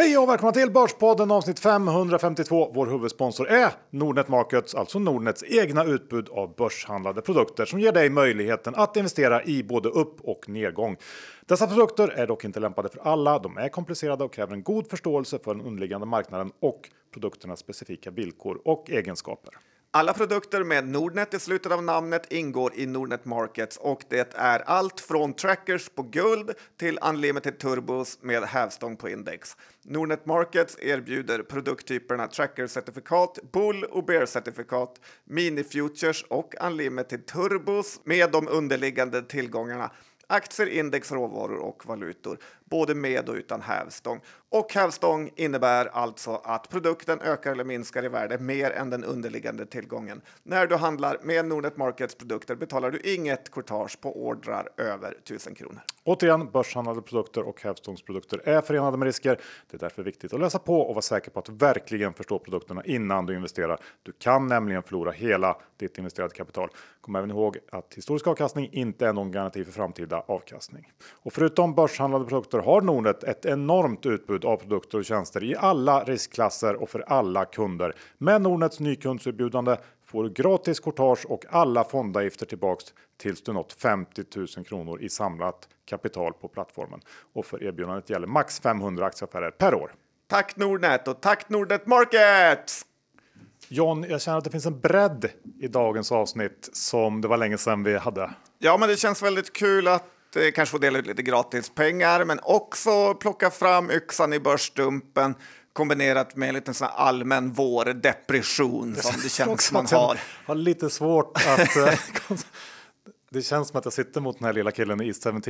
Hej och välkomna till Börspodden avsnitt 552. Vår huvudsponsor är Nordnet Markets, alltså Nordnets egna utbud av börshandlade produkter som ger dig möjligheten att investera i både upp- och nedgång. Dessa produkter är dock inte lämpade för alla. De är komplicerade och kräver en god förståelse för den underliggande marknaden och produkternas specifika villkor och egenskaper. Alla produkter med Nordnet i slutet av namnet ingår i Nordnet Markets och det är allt från trackers på guld till unlimited turbos med hävstång på index. Nordnet Markets erbjuder produkttyperna tracker-certifikat, bull- och bear-certifikat, mini-futures och unlimited turbos med de underliggande tillgångarna. Aktier, index, råvaror och valutor, både med och utan hävstång. Och hävstång innebär alltså att produkten ökar eller minskar i värde mer än den underliggande tillgången. När du handlar med Nordnet Markets produkter betalar du inget courtage på ordrar över 1000 kronor. Återigen, börshandlade produkter och hävstångsprodukter är förenade med risker. Det är därför viktigt att läsa på och vara säker på att du verkligen förstår produkterna innan du investerar. Du kan nämligen förlora hela ditt investerade kapital. Kom även ihåg att historisk avkastning inte är någon garanti för framtida avkastning. Och förutom börshandlade produkter har Nordnet ett enormt utbud av produkter och tjänster i alla riskklasser och för alla kunder. Med Nordnets nykundserbjudande får du gratis courtage och alla fondavgifter tillbaks tills du nått 50 000 kronor i samlat kapital på plattformen. Och för erbjudandet gäller max 500 aktieaffärer per år. Tack Nordnet och tack Nordnet Markets! John, jag känner att det finns en bredd i dagens avsnitt som det var länge sedan vi hade. Ja, men det känns väldigt kul att kanske få dela ut lite gratis pengar, men också plocka fram yxan i börsdumpen kombinerat med en liten sån allmän vårdepression som det känns man har. Jag har lite svårt att... Det känns som att jag sitter mot den här lilla killen i East 17.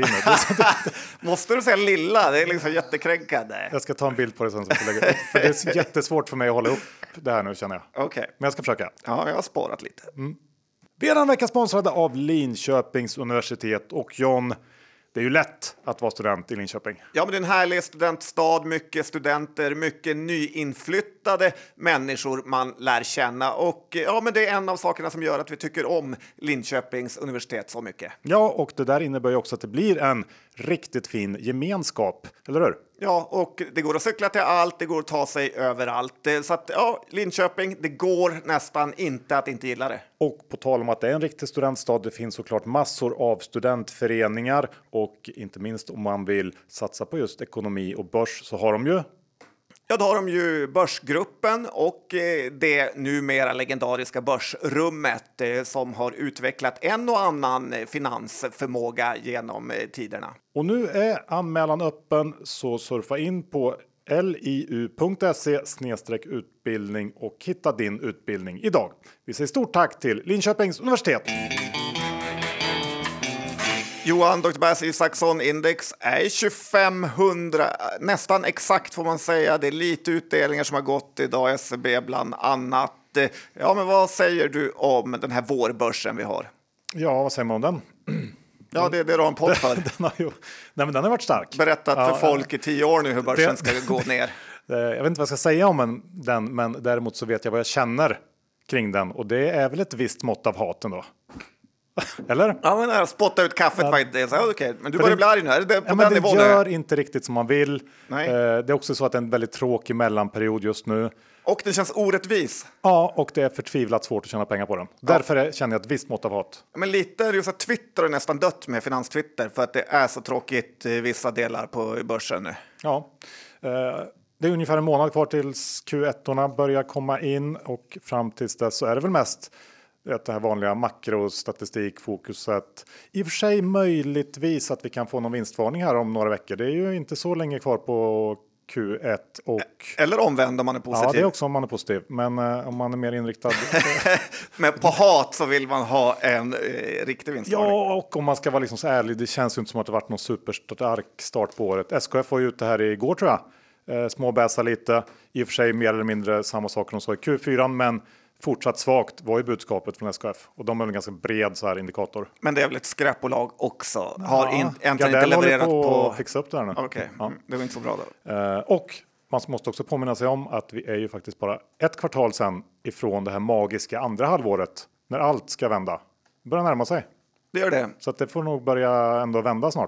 Måste du säga lilla? Det är liksom jättekränkande. Jag ska ta en bild på det sen. För det är jättesvårt för mig att hålla upp det här nu, känner jag. Okej. Men jag ska försöka. Ja, jag har sparat lite. Vi är den vecka sponsrade av Linköpings universitet. Och John, det är ju lätt att vara student i Linköping. Ja, men det är en härlig studentstad, mycket studenter, mycket nyinflyttade människor man lär känna. Och ja, men det är en av sakerna som gör att vi tycker om Linköpings universitet så mycket. Ja, och det där innebär ju också att det blir en riktigt fin gemenskap, eller hur? Ja, och det går att cykla till allt, det går att ta sig överallt. Så att ja, Linköping, det går nästan inte att inte gilla det. Och på tal om att det är en riktig studentstad, det finns såklart massor av studentföreningar. Och inte minst om man vill satsa på just ekonomi och börs så har de ju... Ja, då har de ju Börsgruppen och det numera legendariska Börsrummet som har utvecklat en och annan finansförmåga genom tiderna. Och nu är anmälan öppen, så surfa in på liu.se/utbildning och hitta din utbildning idag. Vi säger stort tack till Linköpings universitet. Johan, Dr. Bass Isaksson Index är 2500, nästan exakt får man säga. Det är lite utdelningar som har gått idag, SEB bland annat. Ja, men vad säger du om den här vårbörsen vi har? Ja, vad säger man om den? Ja, det är det du har en podd för. Den har varit stark. Berättat för folk i 10 år nu hur börsen ska gå ner. Jag vet inte vad jag ska säga om den, men däremot så vet jag vad jag känner kring den. Och det är väl ett visst mått av hat ändå. Eller? Ja, men jag spotta ut kaffet var inte så okej. Men du börjar bli arg nu. Är det på den nivån? Det gör inte riktigt som man vill. Nej. Det är också så att det är en väldigt tråkig mellanperiod just nu. Och det känns orättvis. Ja, och det är förtvivlat svårt att tjäna pengar på den. Därför känner jag ett visst mått av hat. Men lite är det ju så att Twitter är nästan dött med finanstwitter för att det är så tråkigt i vissa delar på börsen nu. Ja, det är ungefär en månad kvar tills Q1-orna börjar komma in och fram tills dess så är det väl mest det här vanliga makrostatistikfokuset. I och för sig möjligtvis att vi kan få någon vinstvarning här om några veckor. Det är ju inte så länge kvar på Q1 och... Eller omvänd om man är positiv. Ja, det är också om man är positiv. Men om man är mer inriktad... Men på hat så vill man ha en riktig vinstvarning. Ja, och om man ska vara liksom så ärlig, det känns ju inte som att det varit någon superstark start på året. SKF var ju ute här igår tror jag. Småbäsa lite. I och för sig mer eller mindre samma saker de sa i Q4, men fortsatt svagt var ju budskapet från SKF. Och de är en ganska bred så här indikator. Men det är väl ett skräpbolag också? Har äntligen inte Gardell levererat på att fixa upp det här nu. Okej, det var inte så bra då. Och man måste också påminna sig om att vi är ju faktiskt bara ett kvartal sedan ifrån det här magiska andra halvåret. När allt ska vända. Det börjar närma sig. Det gör det. Så att det får nog börja ändå vända snart.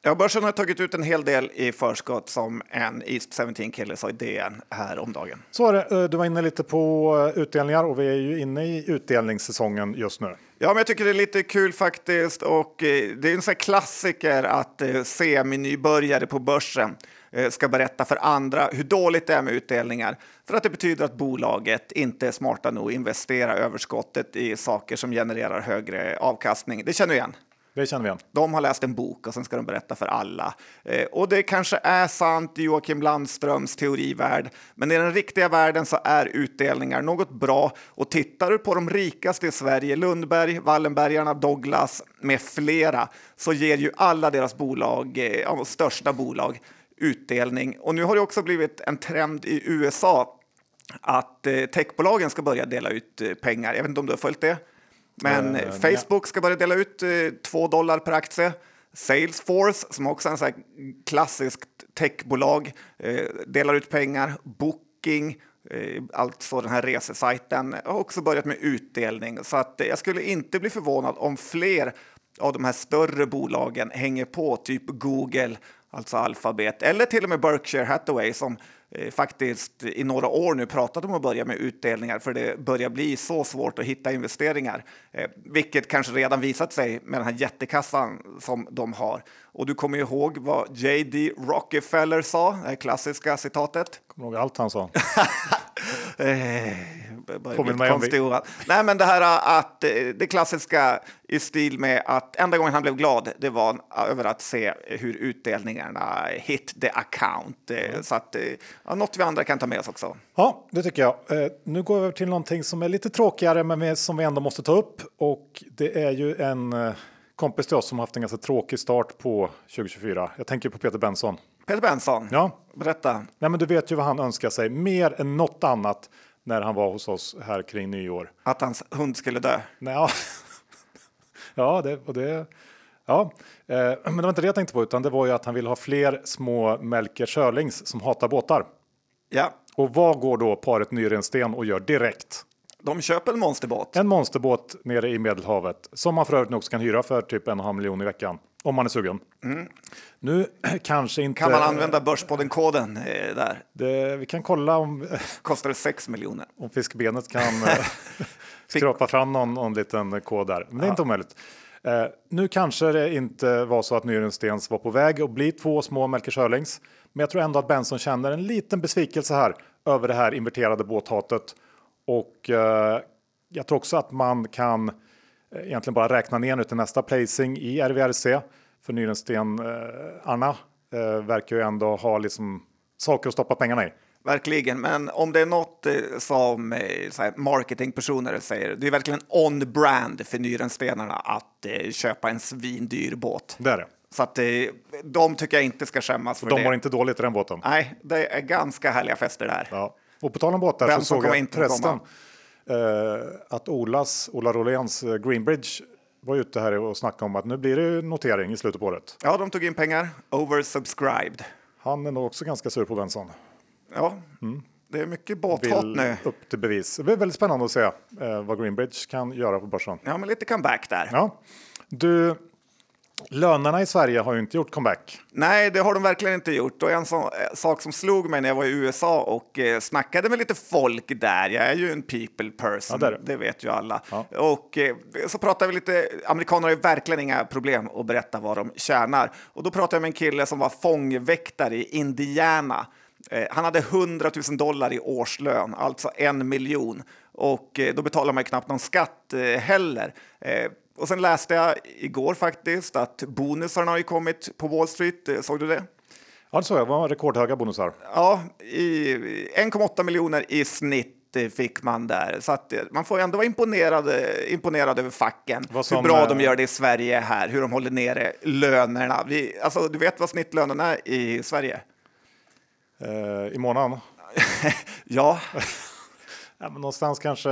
Ja, börsen har tagit ut en hel del i förskott som en East 17-kille sa i DN här om dagen. Så är det. Du var inne lite på utdelningar och vi är ju inne i utdelningssäsongen just nu. Ja, men jag tycker det är lite kul faktiskt och det är en sån här klassiker att semi-nybörjare på börsen ska berätta för andra hur dåligt det är med utdelningar för att det betyder att bolaget inte är smarta nog att investera överskottet i saker som genererar högre avkastning. Det känner du igen. Det känner vi igen. De har läst en bok och sen ska de berätta för alla. Och det kanske är sant i Joakim Landströms teorivärld, men i den riktiga världen så är utdelningar något bra. Och tittar du på de rikaste i Sverige, Lundberg, Wallenbergarna, Douglas med flera, så ger ju alla deras bolag, största bolag, utdelning. Och nu har det också blivit en trend i USA att techbolagen ska börja dela ut pengar. Jag vet inte om du har följt det? Men Facebook ska börja dela ut $2 per aktie. Salesforce, som också är en sån här klassiskt techbolag, delar ut pengar. Booking, alltså den här resesajten, har också börjat med utdelning. Så att jag skulle inte bli förvånad om fler av de här större bolagen hänger på, typ Google, alltså Alphabet, eller till och med Berkshire Hathaway som faktiskt i några år nu pratat om att börja med utdelningar för det börjar bli så svårt att hitta investeringar. Vilket kanske redan visat sig med den här jättekassan som de har. Och du kommer ju ihåg vad J.D. Rockefeller sa, det här klassiska citatet. Kommer ihåg allt han sa. Nej, men det här att det klassiska i stil med att enda gången han blev glad det var över att se hur utdelningarna hit the account. Så att något vi andra kan ta med oss också. Ja, det tycker jag. Nu går vi över till någonting som är lite tråkigare men som vi ändå måste ta upp. Och det är ju en kompis till oss som har haft en ganska tråkig start på 2024. Jag tänker på Peter Benson. Peter Benson? Ja. Berätta. Nej, men du vet ju vad han önskar sig mer än något annat när han var hos oss här kring nyår. Att hans hund skulle dö? Nej, ja. Men det var inte det jag tänkte på utan det var ju att han ville ha fler små Melker Schörlings som hatar båtar. Ja. Och vad går då paret Nyrensten och gör direkt? De köper en monsterbåt. En monsterbåt nere i Medelhavet som man för övrigt också kan hyra för typ 1,5 miljon i veckan. Om man är sugen. Mm. Nu kanske inte... Kan man använda Börspodden-koden där? Vi kan kolla om... Kostar det 6 miljoner? Om fiskbenet kan skrapa fram någon liten kod där. Men det är inte omöjligt. Nu kanske det inte var så att Nyrenstens var på väg att bli 2 små Melker Schörlings. Men jag tror ändå att Benson känner en liten besvikelse här över det här inverterade båthatet. Och jag tror också att man kan egentligen bara räkna ner nu till nästa placing i RVRC. För Nyrensten Anna verkar ju ändå ha liksom saker att stoppa pengarna i. Verkligen, men om det är något som marketingpersoner säger, det är verkligen on-brand för Nyrenstenarna att köpa en svindyr båt. Det är det. Så att de tycker jag inte ska skämmas för det. De var inte dåligt i den båten. Nej, det är ganska härliga fester där. Ja. Och på tal om båtar så såg jag förresten att Ola Roléns Greenbridge var ute här och snackade om att nu blir det notering i slutet på året. Ja, de tog in pengar. Oversubscribed. Han är nog också ganska sur på Benson. Ja, det är mycket båthat nu. Upp till bevis. Det blir väldigt spännande att se vad Greenbridge kan göra på börsen. Ja, men lite comeback där. Ja. Du, lönerna i Sverige har ju inte gjort comeback. Nej, det har de verkligen inte gjort. Och en sån sak som slog mig när jag var i USA och snackade med lite folk där. Jag är ju en people person, ja, det vet ju alla. Ja. Och så pratade vi lite, amerikaner har ju verkligen inga problem att berätta vad de tjänar. Och då pratade jag med en kille som var fångväktare i Indiana. Han hade $100,000 i årslön, alltså 1 miljon. Och då betalar man ju knappt någon skatt heller. Och sen läste jag igår faktiskt att bonusarna har ju kommit på Wall Street. Såg du det? Ja, det såg jag. Det var rekordhöga bonusar. Ja, 1,8 miljoner i snitt fick man där. Så att man får ändå vara imponerad över facken. Hur bra de gör det i Sverige här. Hur de håller nere lönerna. Alltså, du vet vad snittlönen är i Sverige? I månaden? Ja. Ja, men någonstans kanske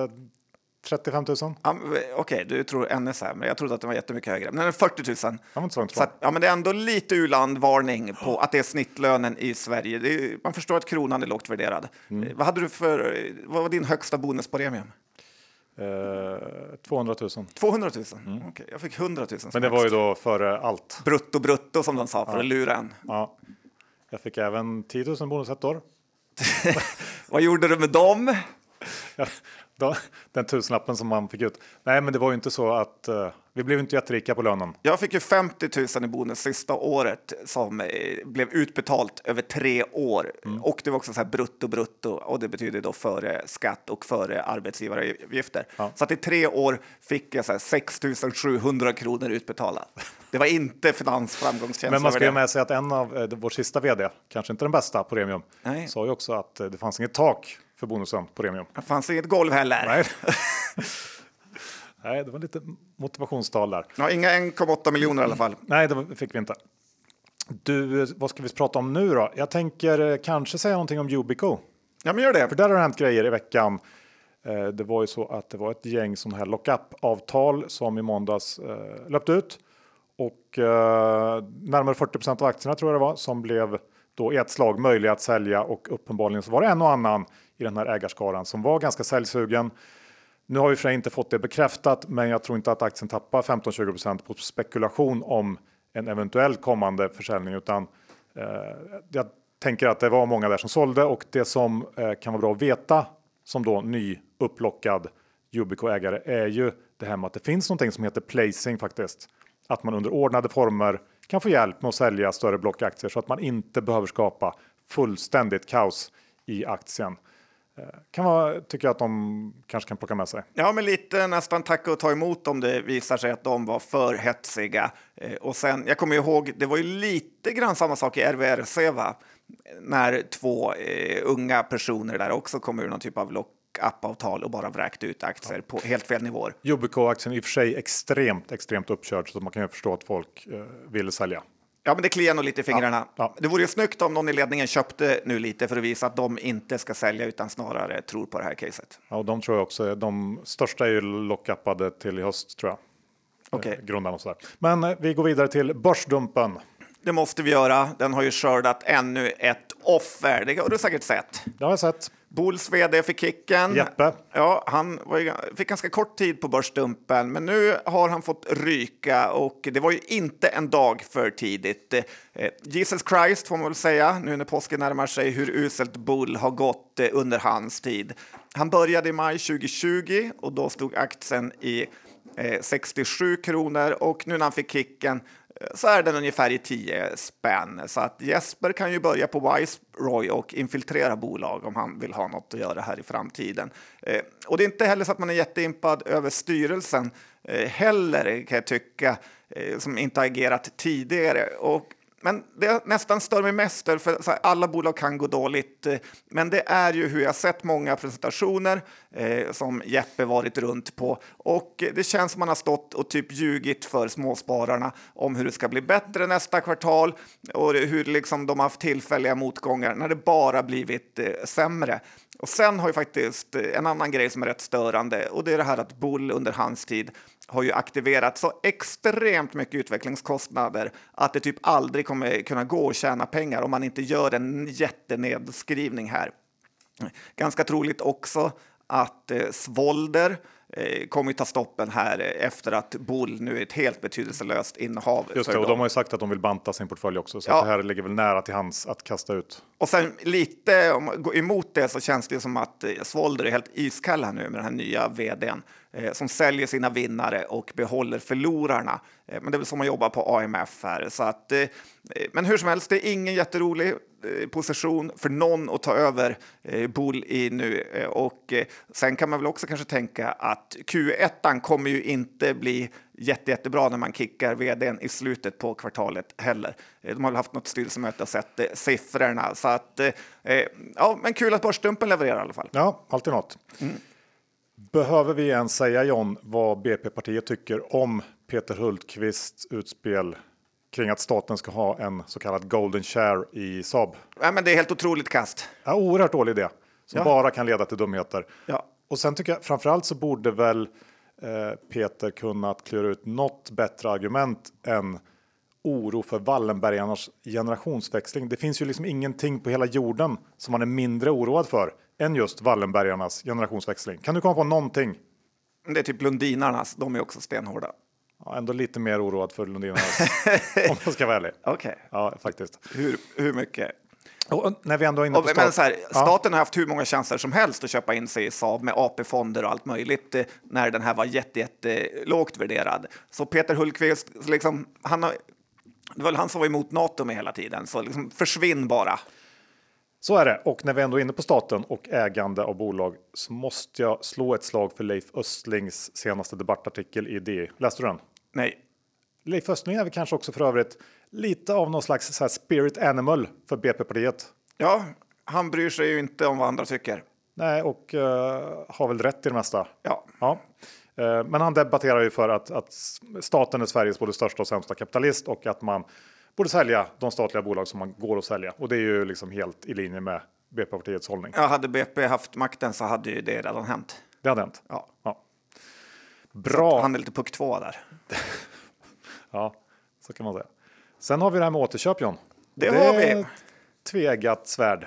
35 000. Okej, du tror ännu sämre. Jag trodde att den var jättemycket högre. Men den är 40 000. Men det är ändå lite u-landvarning på att det är snittlönen i Sverige. Man förstår att kronan är lågt värderad. Vad var din högsta bonuspremium? 200 000. 200 000? Okej, jag fick 100 000. Men det var ju då före allt. Brutto som de sa för att lura en. Ja. Jag fick även 10 000 bonus ett år. Vad gjorde du med dem? Den tusenlappen som man fick ut. Nej, men det var ju inte så att vi blev inte jätterika på lönen. Jag fick ju 50 000 i bonus sista året som blev utbetalt över 3 år. Och det var också så här brutto och det betyder då före skatt och före arbetsgivaravgifter. Ja. Så att i 3 år fick jag så här 6 700 kronor utbetalat. Det var inte finansframgångskänsla. Men man ska ju med sig att en av vår sista vd, kanske inte den bästa på Remium, sa ju också att det fanns inget tak för bonusen på Remium. Det fanns inget golv heller. Nej. Nej, det var lite motivationstal där. Ja, inga 1,8 miljoner i alla fall. Nej, det fick vi inte. Du, vad ska vi prata om nu då? Jag tänker kanske säga någonting om Yubico. Ja, men gör det. För där har det hänt grejer i veckan. Det var ju så att det var ett gäng sådana här lock-up-avtal som i måndags löpte ut. Och närmare 40% av aktierna tror jag det var som blev då i ett slag möjliga att sälja. Och uppenbarligen så var det en och annan i den här ägarskaran som var ganska säljsugen. Nu har vi för sig inte fått det bekräftat, men jag tror inte att aktien tappar 15-20% på spekulation om en eventuell kommande försäljning, utan jag tänker att det var många där som sålde, och det som kan vara bra att veta som då ny upplockad Yubico-ägare är ju det här med att det finns någonting som heter placing faktiskt. Att man under ordnade former kan få hjälp med att sälja större blockaktier så att man inte behöver skapa fullständigt kaos i aktien. Kan vara, tycker jag att de kanske kan plocka med sig. Ja, men lite nästan tacka och ta emot om det visar sig att de var för hetsiga. Och sen, jag kommer ihåg, det var ju lite grann samma sak i RVRC, va? När 2 unga personer där också kom ur någon typ av lock-up-avtal och bara vräkte ut aktier på helt fel nivåer. Yubico-aktien är i och för sig extremt uppkörd, så att man kan ju förstå att folk vill sälja. Ja, men det kliar nog lite i fingrarna. Ja. Det vore ju snyggt om någon i ledningen köpte nu lite för att visa att de inte ska sälja utan snarare tror på det här caset. Ja, och de tror jag också, de största är ju lock-upade till i höst tror jag. Okej. Grundarna och sådär. Men vi går vidare till börsdumpen. Det måste vi göra. Den har ju skördat ännu ett offer. Det har du säkert sett. Det har jag sett. Bools vd för kicken. Jeppe. Ja, han fick ganska kort tid på börsdumpen, men nu har han fått ryka, och det var ju inte en dag för tidigt. Jesus Christ får man väl säga, nu när påsken närmar sig, hur uselt Bull har gått under hans tid. Han började i maj 2020 och då stod aktien i 67 kronor, och nu när han fick kicken så är den ungefär i 10 spänn. Så att Jesper kan ju börja på Wiseroy och infiltrera bolag om han vill ha något att göra här i framtiden. Och det är inte heller så att man är jätteimpad över styrelsen heller, kan jag tycka, som inte har agerat tidigare. Men det nästan stör mig mest, för alla bolag kan gå dåligt. Men det är ju hur jag sett många presentationer som Jeppe varit runt på. Och det känns som man har stått och typ ljugit för småspararna om hur det ska bli bättre nästa kvartal. Och hur liksom de har haft tillfälliga motgångar när det bara blivit sämre. Och sen har ju faktiskt en annan grej som är rätt störande. Och det är det här att Bull under hans tid har ju aktiverat så extremt mycket utvecklingskostnader att det typ aldrig kommer kunna gå att tjäna pengar om man inte gör en jättenedskrivning här. Ganska troligt också att Svolder kommer att ta stoppen här efter att Bull nu är ett helt betydelselöst innehav. Just det, och de har ju sagt att de vill banta sin portfölj också, så att det här ligger väl nära till hands att kasta ut. Och sen lite, om man går emot det, så känns det som att Svolder är helt iskall här nu med den här nya vdn som säljer sina vinnare och behåller förlorarna. Men det är väl som man jobbar på AMF här. Så att, men hur som helst, det är ingen jätterolig position för någon att ta över Bull i nu. Och sen kan man väl också kanske tänka att Q1 kommer ju inte bli jättebra när man kickar vdn i slutet på kvartalet heller. De har väl haft något styrelsemöte och sett siffrorna. Så att, ja, men kul att börsdumpen levererar i alla fall. Ja, alltid något. Behöver vi ens säga, John, vad BP-partiet tycker om Peter Hultqvists utspel kring att staten ska ha en så kallad golden share i Saab? Ja, men det är helt otroligt kast. Ja, oerhört dålig idé som bara kan leda till dumheter. Ja. Och sen tycker jag framförallt så borde väl Peter kunnat klura ut något bättre argument än oro för Wallenbergarnas generationsväxling. Det finns ju liksom ingenting på hela jorden som man är mindre oroad för än just Wallenbergarnas generationsväxling. Kan du komma på någonting? Det är typ Lundinarnas, de är också stenhårda. Ja, ändå lite mer oroad för Lundinarnas, om jag ska vara ärlig. Okej. Ja, faktiskt. Hur mycket? Och när vi ändå är inne på Men så här, staten har haft hur många chanser som helst att köpa in sig i Saab med AP-fonder och allt möjligt när den här var jätte lågt värderad. Så Peter Hultqvist, liksom, det var väl han som var emot NATO med hela tiden, så liksom, försvinn bara. Så är det. Och när vi ändå är inne på staten och ägande av bolag så måste jag slå ett slag för Leif Östlings senaste debattartikel i DI. Läste du den? Nej. Leif Östling är väl kanske också för övrigt lite av någon slags så här spirit animal för BP-partiet. Ja, han bryr sig ju inte om vad andra tycker. Nej, och har väl rätt i det mesta. Ja. Men han debatterar ju för att staten är Sveriges både största och sämsta kapitalist och att man borde sälja de statliga bolag som man går att sälja. Och det är ju liksom helt i linje med BP-partiets hållning. Ja, hade BP haft makten så hade ju det redan hänt. Det hade hänt? Ja. Bra. Han är lite puck 2 där. Ja, så kan man säga. Sen har vi det här med återköp, John. Det har vi. Ett tveeggat svärd.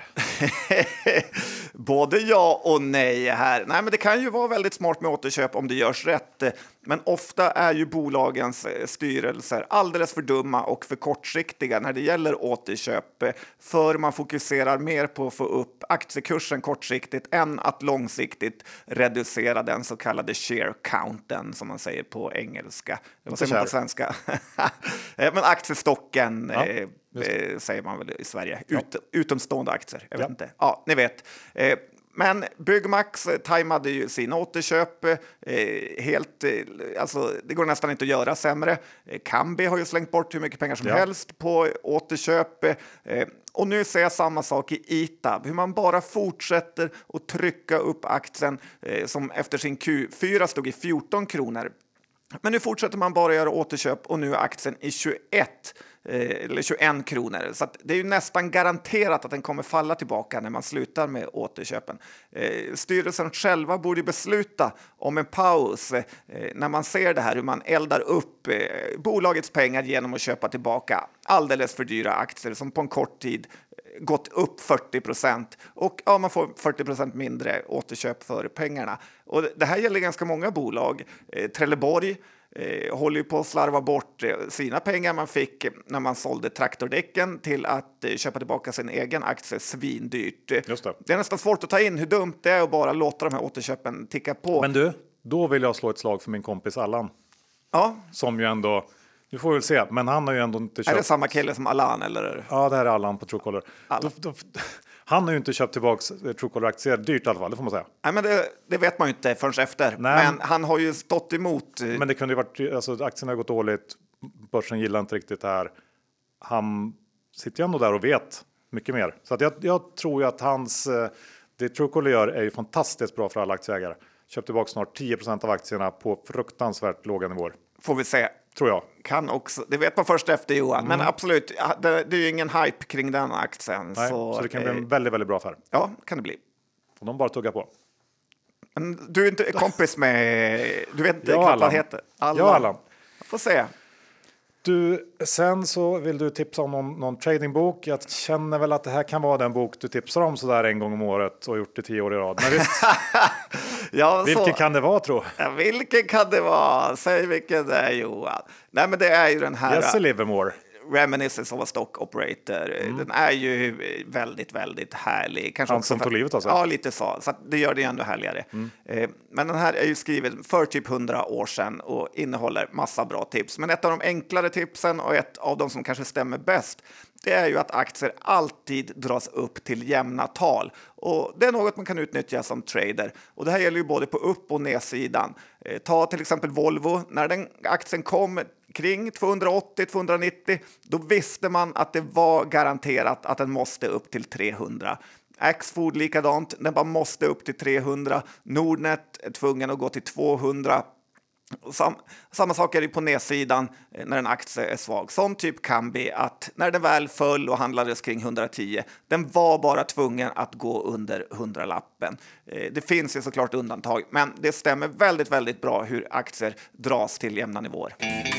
Både ja och nej här. Nej, men det kan ju vara väldigt smart med återköp om det görs rätt. Men ofta är ju bolagens styrelser alldeles för dumma och för kortsiktiga när det gäller återköp. För man fokuserar mer på att få upp aktiekursen kortsiktigt än att långsiktigt reducera den så kallade share counten som man säger på engelska. Vad säger man på svenska? Men aktiestocken säger man väl i Sverige. Utomstående aktier, jag vet inte. Ja, ni vet. Men Byggmax tajmade ju sina återköp helt, alltså det går nästan inte att göra sämre. Kambi har ju slängt bort hur mycket pengar som helst på återköp. Och nu ser jag samma sak i ITAB, hur man bara fortsätter att trycka upp aktien som efter sin Q4 stod i 14 kronor. Men nu fortsätter man bara göra återköp och nu är aktien i 21 kronor. Så att det är ju nästan garanterat att den kommer falla tillbaka när man slutar med återköpen. Styrelsen själva borde besluta om en paus när man ser det här, hur man eldar upp bolagets pengar genom att köpa tillbaka alldeles för dyra aktier som på en kort tid gått upp 40% och man får 40% mindre återköp för pengarna. Och det här gäller ganska många bolag. Trelleborg håller ju på att slarva bort sina pengar man fick när man sålde traktordäcken till att köpa tillbaka sin egen aktie svindyrt. Just det. Det är nästan svårt att ta in hur dumt det är att bara låta de här återköpen ticka på. Men du, då vill jag slå ett slag för min kompis Allan. Ja. Som ju ändå, du får väl se, men han har ju ändå inte köpt. Är det samma kille som Allan eller? Ja, det här är Allan på Truecaller. Han har ju inte köpt tillbaka Truecaller-aktier dyrt i alla fall, det får man säga. Nej, men det vet man ju inte förrän efter. Nej. Men han har ju stått emot. Men det kunde ju varit, alltså aktierna har gått dåligt, börsen gillar inte riktigt det här. Han sitter ju ändå där och vet mycket mer. Så att jag tror ju att det Truecaller gör är ju fantastiskt bra för alla aktieägare. Köpt tillbaka snart 10% av aktierna på fruktansvärt låga nivåer. Får vi se. Tror jag. Kan också. Det vet man först efter, Johan. Men absolut, det är ju ingen hype kring den aktien. Nej, så det kan bli en väldigt, väldigt bra affär. Ja, kan det bli. Får de bara tugga på. Men du är inte kompis med... Du vet inte Ja, vad Allan. han heter. Ja, Allan. Får se. Du, sen så vill du tipsa om någon tradingbok. Jag känner väl att det här kan vara den bok du tipsar om så där en gång om året och gjort det 10 år i rad. Men visst, Ja, vilken kan det vara, tror jag? Ja, vilken kan det vara? Säg vilken det är, Johan. Nej, men det är ju den här... Jesse Livermore. Reminiscence of a Stock Operator. Den är ju väldigt, väldigt härlig. Kanske Han också som tog livet alltså. Ja, lite så. Så att det gör det ändå härligare. Men den här är ju skriven för typ 100 år sedan och innehåller massa bra tips. Men ett av de enklare tipsen och ett av de som kanske stämmer bäst, det är ju att aktier alltid dras upp till jämna tal. Och det är något man kan utnyttja som trader. Och det här gäller ju både på upp- och nedsidan. Ta till exempel Volvo. När den aktien kom kring 280-290, då visste man att det var garanterat att den måste upp till 300. Axfood likadant, den bara måste upp till 300. Nordnet är tvungen att gå till 200. Samma sak är det på nedsidan när en aktie är svag. Som typ Kambi, att när den väl föll och handlades kring 110, den var bara tvungen att gå under 100-lappen. Det finns ju såklart undantag, men det stämmer väldigt, väldigt bra hur aktier dras till jämna nivåer.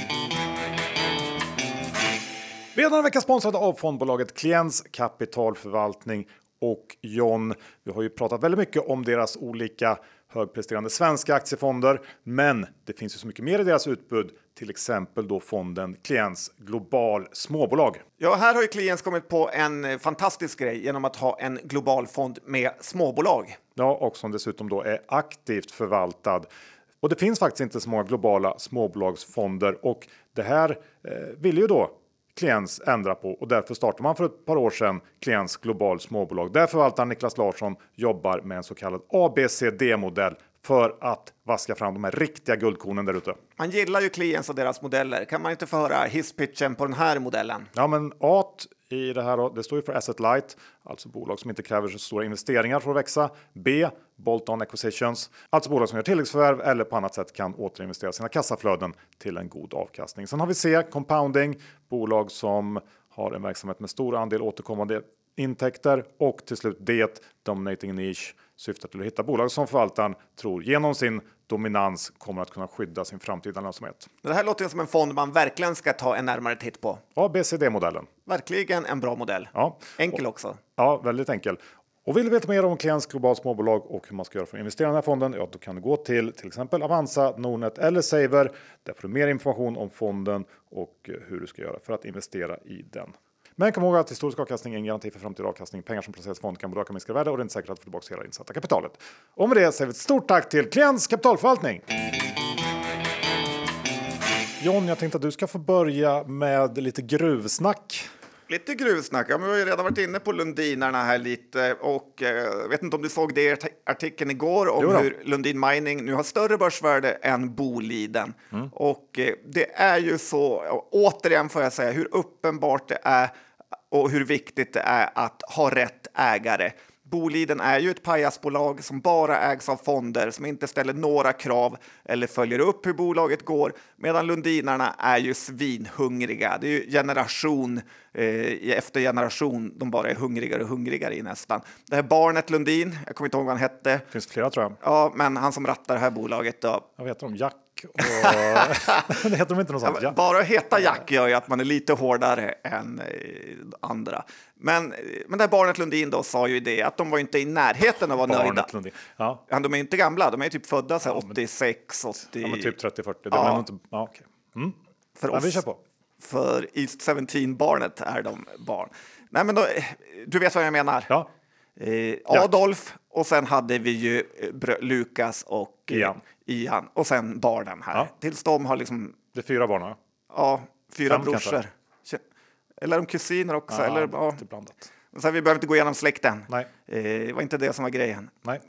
Vi är denna vecka sponsrade av fondbolaget Kliens kapitalförvaltning. Och John, vi har ju pratat väldigt mycket om deras olika högpresterande svenska aktiefonder. Men det finns ju så mycket mer i deras utbud. Till exempel då fonden Klients Global Småbolag. Ja, här har ju Klients kommit på en fantastisk grej genom att ha en global fond med småbolag. Ja, och som dessutom då är aktivt förvaltad. Och det finns faktiskt inte så många globala småbolagsfonder och det här vill ju då Klients ändra på och därför startar man för ett par år sedan Klients Global Småbolag. Där förvaltaren Niklas Larsson jobbar med en så kallad ABCD-modell för att vaska fram de här riktiga guldkornen där ute. Man gillar ju Klients och deras modeller. Kan man inte få höra hisspitchen på den här modellen? Ja, men A i det här då, det står ju för asset light, alltså bolag som inte kräver så stora investeringar för att växa. B, bolt-on acquisitions, alltså bolag som gör tilläggsförvärv eller på annat sätt kan återinvestera sina kassaflöden till en god avkastning. Sen har vi C, compounding, bolag som har en verksamhet med stor andel återkommande intäkter och till slut D, dominating niche, syftar till att hitta bolag som förvaltaren tror genom sin dominans kommer att kunna skydda sin framtida lönsamhet. Det här låter som en fond man verkligen ska ta en närmare titt på. ABCD-modellen. Verkligen en bra modell. Ja. Enkel också. Ja, väldigt enkel. Och vill du veta mer om Klients Global Småbolag och hur man ska göra för att investera i den här fonden, ja, då kan du gå till exempel Avanza, Nordnet eller Saver. Där får du mer information om fonden och hur du ska göra för att investera i den. Men kom ihåg att historisk avkastning är en garanti för framtida avkastning. Pengar som placeras i fond kan både öka och minska värde och det är inte säkert att få tillbaka hela insatta kapitalet. Och med det säger vi ett stort tack till Klients kapitalförvaltning. John, jag tänkte att du ska få börja med lite gruvsnack. Lite gruvsnack. Ja, men vi har ju redan varit inne på Lundinarna här lite och jag vet inte om du såg det i artikeln igår om hur Lundin Mining nu har större börsvärde än Boliden. Och det är ju så, återigen får jag säga, hur uppenbart det är och hur viktigt det är att ha rätt ägare. Boliden är ju ett pajasbolag som bara ägs av fonder som inte ställer några krav eller följer upp hur bolaget går, medan Lundinarna är ju svinhungriga. Det är ju generation efter generation de bara är hungrigare och hungrigare i nästan. Det här barnet Lundin, jag kommer inte ihåg vad han hette. Det finns flera tror jag. Ja, men han som rattar det här bolaget då. Jag vet om Jack och det heter de inte något sånt. Ja, bara att heta Jack gör ju att man är lite hårdare än andra. Men det här barnet Lundin då sa ju det att de var inte i närheten av att vara nöjda. Lundin. Ja. De är inte gamla, de är typ födda så 86, 80. Ja, men typ 30-40. Ja. Inte... Ja, okay. För oss, vi kör på. För East 17-barnet är de barn. Nej, men då, du vet vad jag menar. Ja. Adolf och sen hade vi ju Lukas och Ian och sen barnen här. Ja. Tills de har liksom... Det är 4 barn. Ja, 4 5 brorsor. Kanske. Eller de kusiner också. Ja, eller, ja. Blandat. Så vi behöver inte gå igenom släkten. Nej. Det var inte det som var grejen. Nej.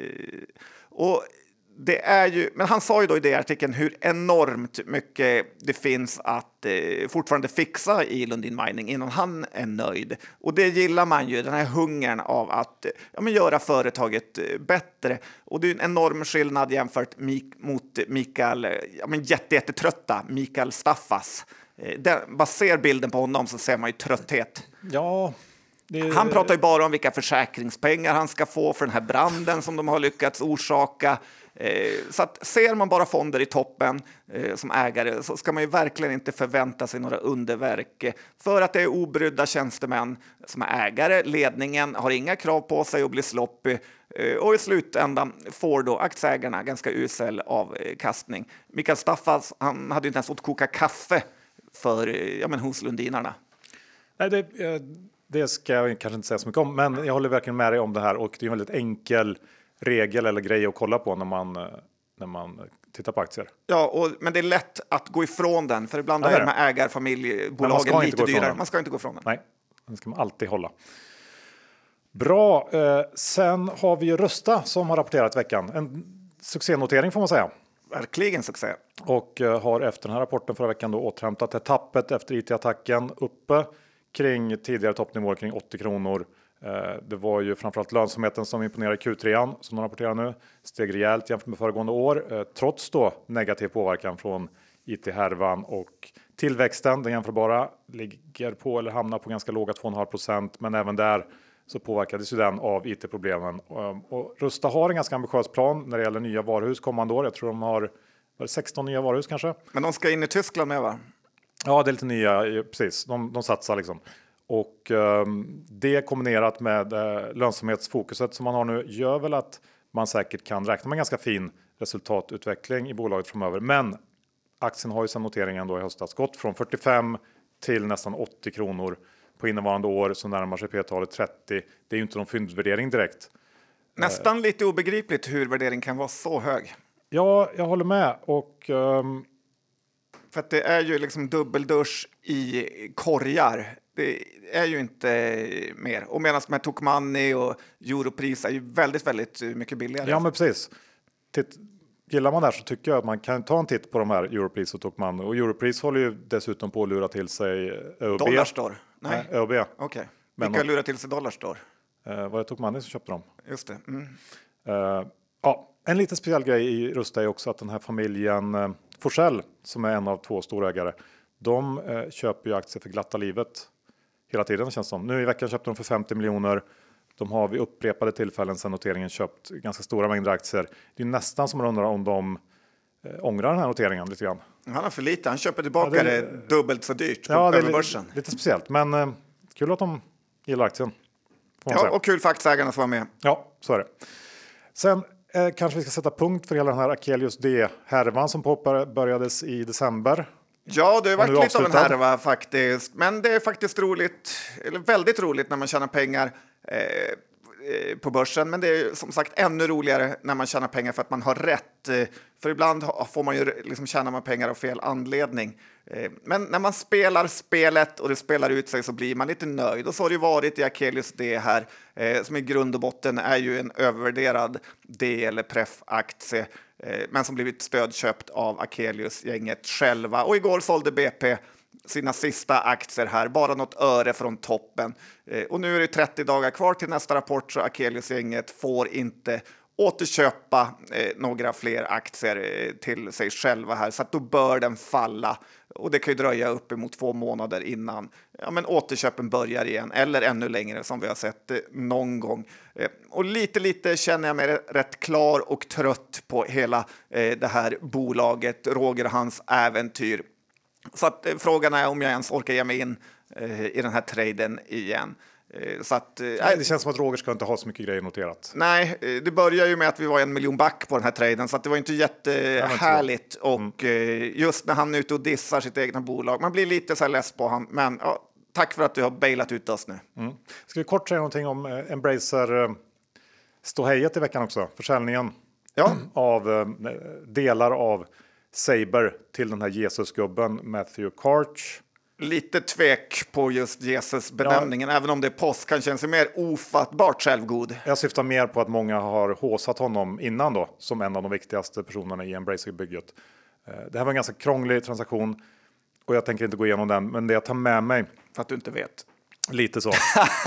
Och det är ju, men han sa ju då i det artikeln hur enormt mycket det finns att fortfarande fixa i Lundin Mining innan han är nöjd. Och det gillar man ju, den här hungern av att göra företaget bättre. Och det är en enorm skillnad jämfört mot Mikael, jättetrötta Mikael Staffas. Bara ser bilden på honom så ser man ju trötthet. Ja. Han pratar ju bara om vilka försäkringspengar han ska få för den här branden som de har lyckats orsaka. Så att ser man bara fonder i toppen som ägare så ska man ju verkligen inte förvänta sig några underverk. För att det är obrydda tjänstemän som är ägare. Ledningen har inga krav på sig att bli sloppy. Och i slutändan får då aktieägarna ganska usel avkastning. Mikael Staffas, han hade ju inte ens fått koka kaffe för hos Lundinarna. Nej, det ska jag kanske inte säga så mycket om, men jag håller verkligen med dig om det här och det är en väldigt enkel regel eller grej att kolla på när man tittar på aktier. Ja, men det är lätt att gå ifrån den, för ibland är de här ägarfamiljebolagen lite dyrare. Man ska inte gå ifrån den. Nej, den ska man alltid hålla. Bra, sen har vi ju Rusta som har rapporterat i veckan. En succénotering får man säga. Verkligen succé. Och har efter den här rapporten förra veckan då återhämtat det tappet efter IT-attacken uppe kring tidigare toppnivåer kring 80 kronor. Det var ju framförallt lönsamheten som imponerade i Q3 som de rapporterar nu. Steg rejält jämfört med föregående år. Trots då negativ påverkan från IT-härvan och tillväxten. Den jämförbara ligger på eller hamnar på ganska låga 2,5%. Men även där så påverkades ju den av IT-problemen. Och Rusta har en ganska ambitiös plan när det gäller nya varuhus kommande år. Jag tror de har 16 nya varuhus kanske. Men de ska in i Tyskland med, va? Ja, det är lite nya, precis. De satsar liksom. Och det kombinerat med lönsamhetsfokuset som man har nu gör väl att man säkert kan räkna med ganska fin resultatutveckling i bolaget framöver. Men aktien har ju sedan noteringen då i höstas gått från 45 till nästan 80 kronor på innevarande år, så närmar sig P-talet 30. Det är ju inte någon fyndvärdering direkt. Nästan lite obegripligt hur värderingen kan vara så hög. Ja, jag håller med. Och för att det är ju liksom dubbeldusch i korgar. Det är ju inte mer. Och medan de här Tokmanni och Europris är ju väldigt, väldigt mycket billigare. Ja, men precis. Gillar man det här så tycker jag att man kan ta en titt på de här Europris och Tokmanni. Och Europris håller ju dessutom på att lura till sig ÖoB. Dollarstore? Nej. ÖoB. Okej. Vilka lurar till sig Dollarstore? Var det Tokmanni som köpte dem? Just det. Mm. Ja, en lite speciell grej i Rusta är också att den här familjen Forsell, som är en av 2 storägare, de köper ju aktier för glatta livet hela tiden, känns som. Nu i veckan köpte de för 50 miljoner. De har vid upprepade tillfällen sedan noteringen köpt ganska stora mängder aktier. Det är nästan som man undrar om de ångrar den här noteringen lite grann. Han har för lite, han köper tillbaka det dubbelt så dyrt på börsen. Lite speciellt, men kul att de gillar aktien. Ja, och kul för aktieägarna som var med. Ja, så är det. Sen kanske vi ska sätta punkt för hela den här Akelius D-härvan som börjades i december. Ja, det har varit lite av en härva faktiskt. Men det är faktiskt roligt, eller väldigt roligt när man tjänar pengar på börsen. Men det är som sagt ännu roligare när man tjänar pengar för att man har rätt. För ibland får man ju liksom tjäna man pengar av fel anledning. Men när man spelar spelet och det spelar ut sig så blir man lite nöjd. Och så har det varit i Akelius D här, som i grund och botten är ju en övervärderad D- eller pref-aktie, men som blivit stödköpt av Akelius-gänget själva. Och igår sålde BP sina sista aktier här, bara något öre från toppen. Och nu är det 30 dagar kvar till nästa rapport, så Akelius-gänget får inte återköpa några fler aktier till sig själva här, så att då bör den falla. Och det kan ju dröja uppemot 2 månader innan återköpen börjar igen, eller ännu längre som vi har sett någon gång. Och lite känner jag mig rätt klar och trött på hela det här bolaget, Roger och hans äventyr. Så att frågan är om jag ens orkar ge mig in i den här traden igen. Så att, det känns som att Roger ska inte ha så mycket grejer noterat. Nej, det börjar ju med att vi var 1 miljon back på den här traden, så att det var inte jättehärligt. Och just när han är ute och dissar sitt egna bolag, man blir lite så här less på han. Men ja, tack för att du har bailat ut oss nu. Ska vi kort säga någonting om Embracer ståhejet i veckan också? Försäljningen av delar av Saber till den här Jesusgubben Matthew Karch. Lite tvek på just Jesus-benämningen, även om det är påsk, kan kännas mer ofattbart självgod. Jag syftar mer på att många har håsat honom innan då, som en av de viktigaste personerna i Embracer-bygget. Det här var en ganska krånglig transaktion och jag tänker inte gå igenom den, men det jag tar med mig, för att du inte vet, lite så,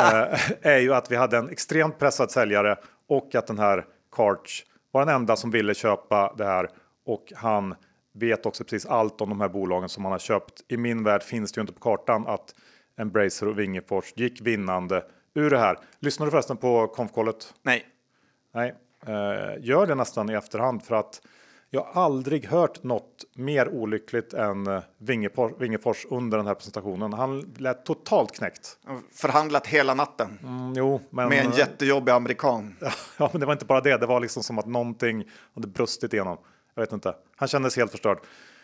är ju att vi hade en extremt pressad säljare och att den här Karch var den enda som ville köpa det här, och han vet också precis allt om de här bolagen som han har köpt. I min värld finns det ju inte på kartan att Embracer och Wingefors gick vinnande ur det här. Lyssnar du förresten på konfkollet? Nej. Gör det nästan i efterhand, för att jag har aldrig hört något mer olyckligt än Wingefors under den här presentationen. Han lät totalt knäckt. Förhandlat hela natten. Men med en jättejobbig amerikan. Ja, men det var inte bara det. Det var liksom som att någonting hade brustit igenom. Jag vet inte. Han kändes helt förstörd.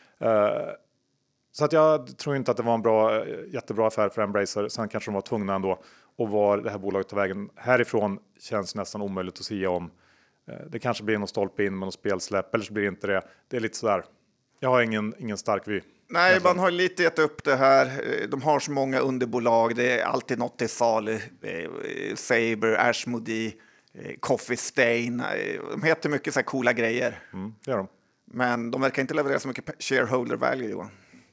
Så att jag tror inte att det var en jättebra affär för Embracer. Sen kanske de var tvungna ändå. Och var det här bolaget tar vägen härifrån känns nästan omöjligt att säga om. Det kanske blir någon stolpe in med någon spelsläpp, eller så blir det inte det. Det är lite sådär. Jag har ingen stark vy. Nej, man har lite gett upp det här. De har så många underbolag. Det är alltid något i salu. Saber, Ashmodee, Coffee Stain. De heter mycket så här coola grejer. Det gör de. Men de verkar inte leverera så mycket shareholder value, Johan.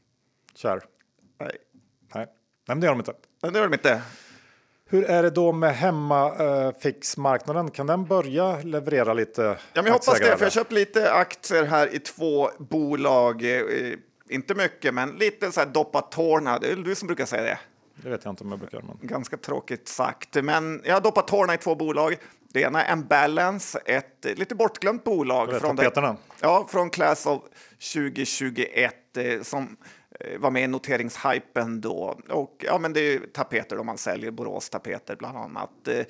Nej, men det gör de inte. Men det gör de inte. Hur är det då med hemmafixmarknaden? Kan den börja leverera lite? Ja, men jag hoppas det, för jag har köpt lite aktier här i 2 bolag. Inte mycket, men lite så här doppat tårna. Det är du som brukar säga det. Det vet jag inte om jag brukar. Men... Ganska tråkigt sagt. Men jag har doppat tårna i 2 bolag. Det ena är Balance, ett lite bortglömt bolag från Class of 2021 som var med i noteringshypen då. Och ja, men det är tapeter då man säljer, Borås tapeter bland annat.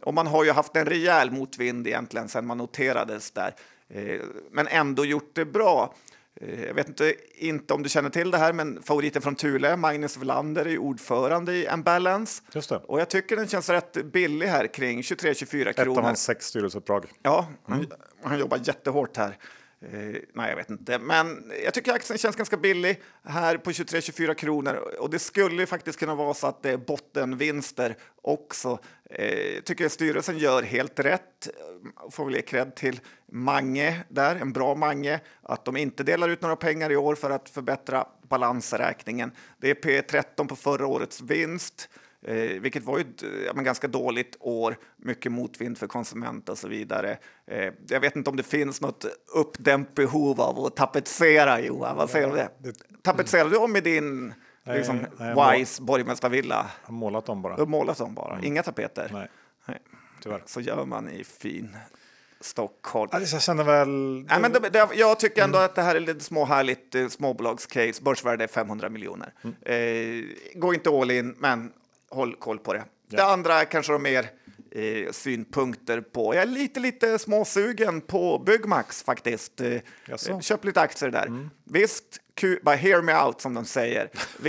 Och man har ju haft en rejäl motvind egentligen sedan man noterades där. Men ändå gjort det bra. Jag vet inte om du känner till det här, men favoriten från Thule, Magnus Welander, är ordförande i Balance. Just det. Och jag tycker den känns rätt billig här, kring 23-24 kronor. Ett av hans 6 styrelseuppdrag. Ja, han jobbar jättehårt här. Nej, jag vet inte. Men jag tycker aktien känns ganska billig här på 23-24 kronor. Och det skulle faktiskt kunna vara så att det är bottenvinster också. Tycker styrelsen gör helt rätt. Får väl ge cred till Mange där, en bra Mange. Att de inte delar ut några pengar i år för att förbättra balansräkningen. Det är P13 på förra årets vinst. Vilket var ju ett ganska dåligt år, mycket motvind för konsument och så vidare. Jag vet inte om det finns något uppdämt behov av att tapetsera, Johan. Vad säger du om det? Tapetserar du om i din Wise borgmästarvilla? Jag har målat dem bara. Du har målat dem bara, inga tapeter? Nej. Tyvärr. Så gör man i fin Stockholm. Jag känner väl... Nej, men jag tycker ändå att det här är lite småhärligt småbolagscase. Börsvärde är 500 miljoner. Gå inte all in, men håll koll på det. Ja. Det andra kanske de mer synpunkter på. Jag är lite småsugen på Byggmax faktiskt. Köp lite aktier där. Visst, bara hear me out som de säger.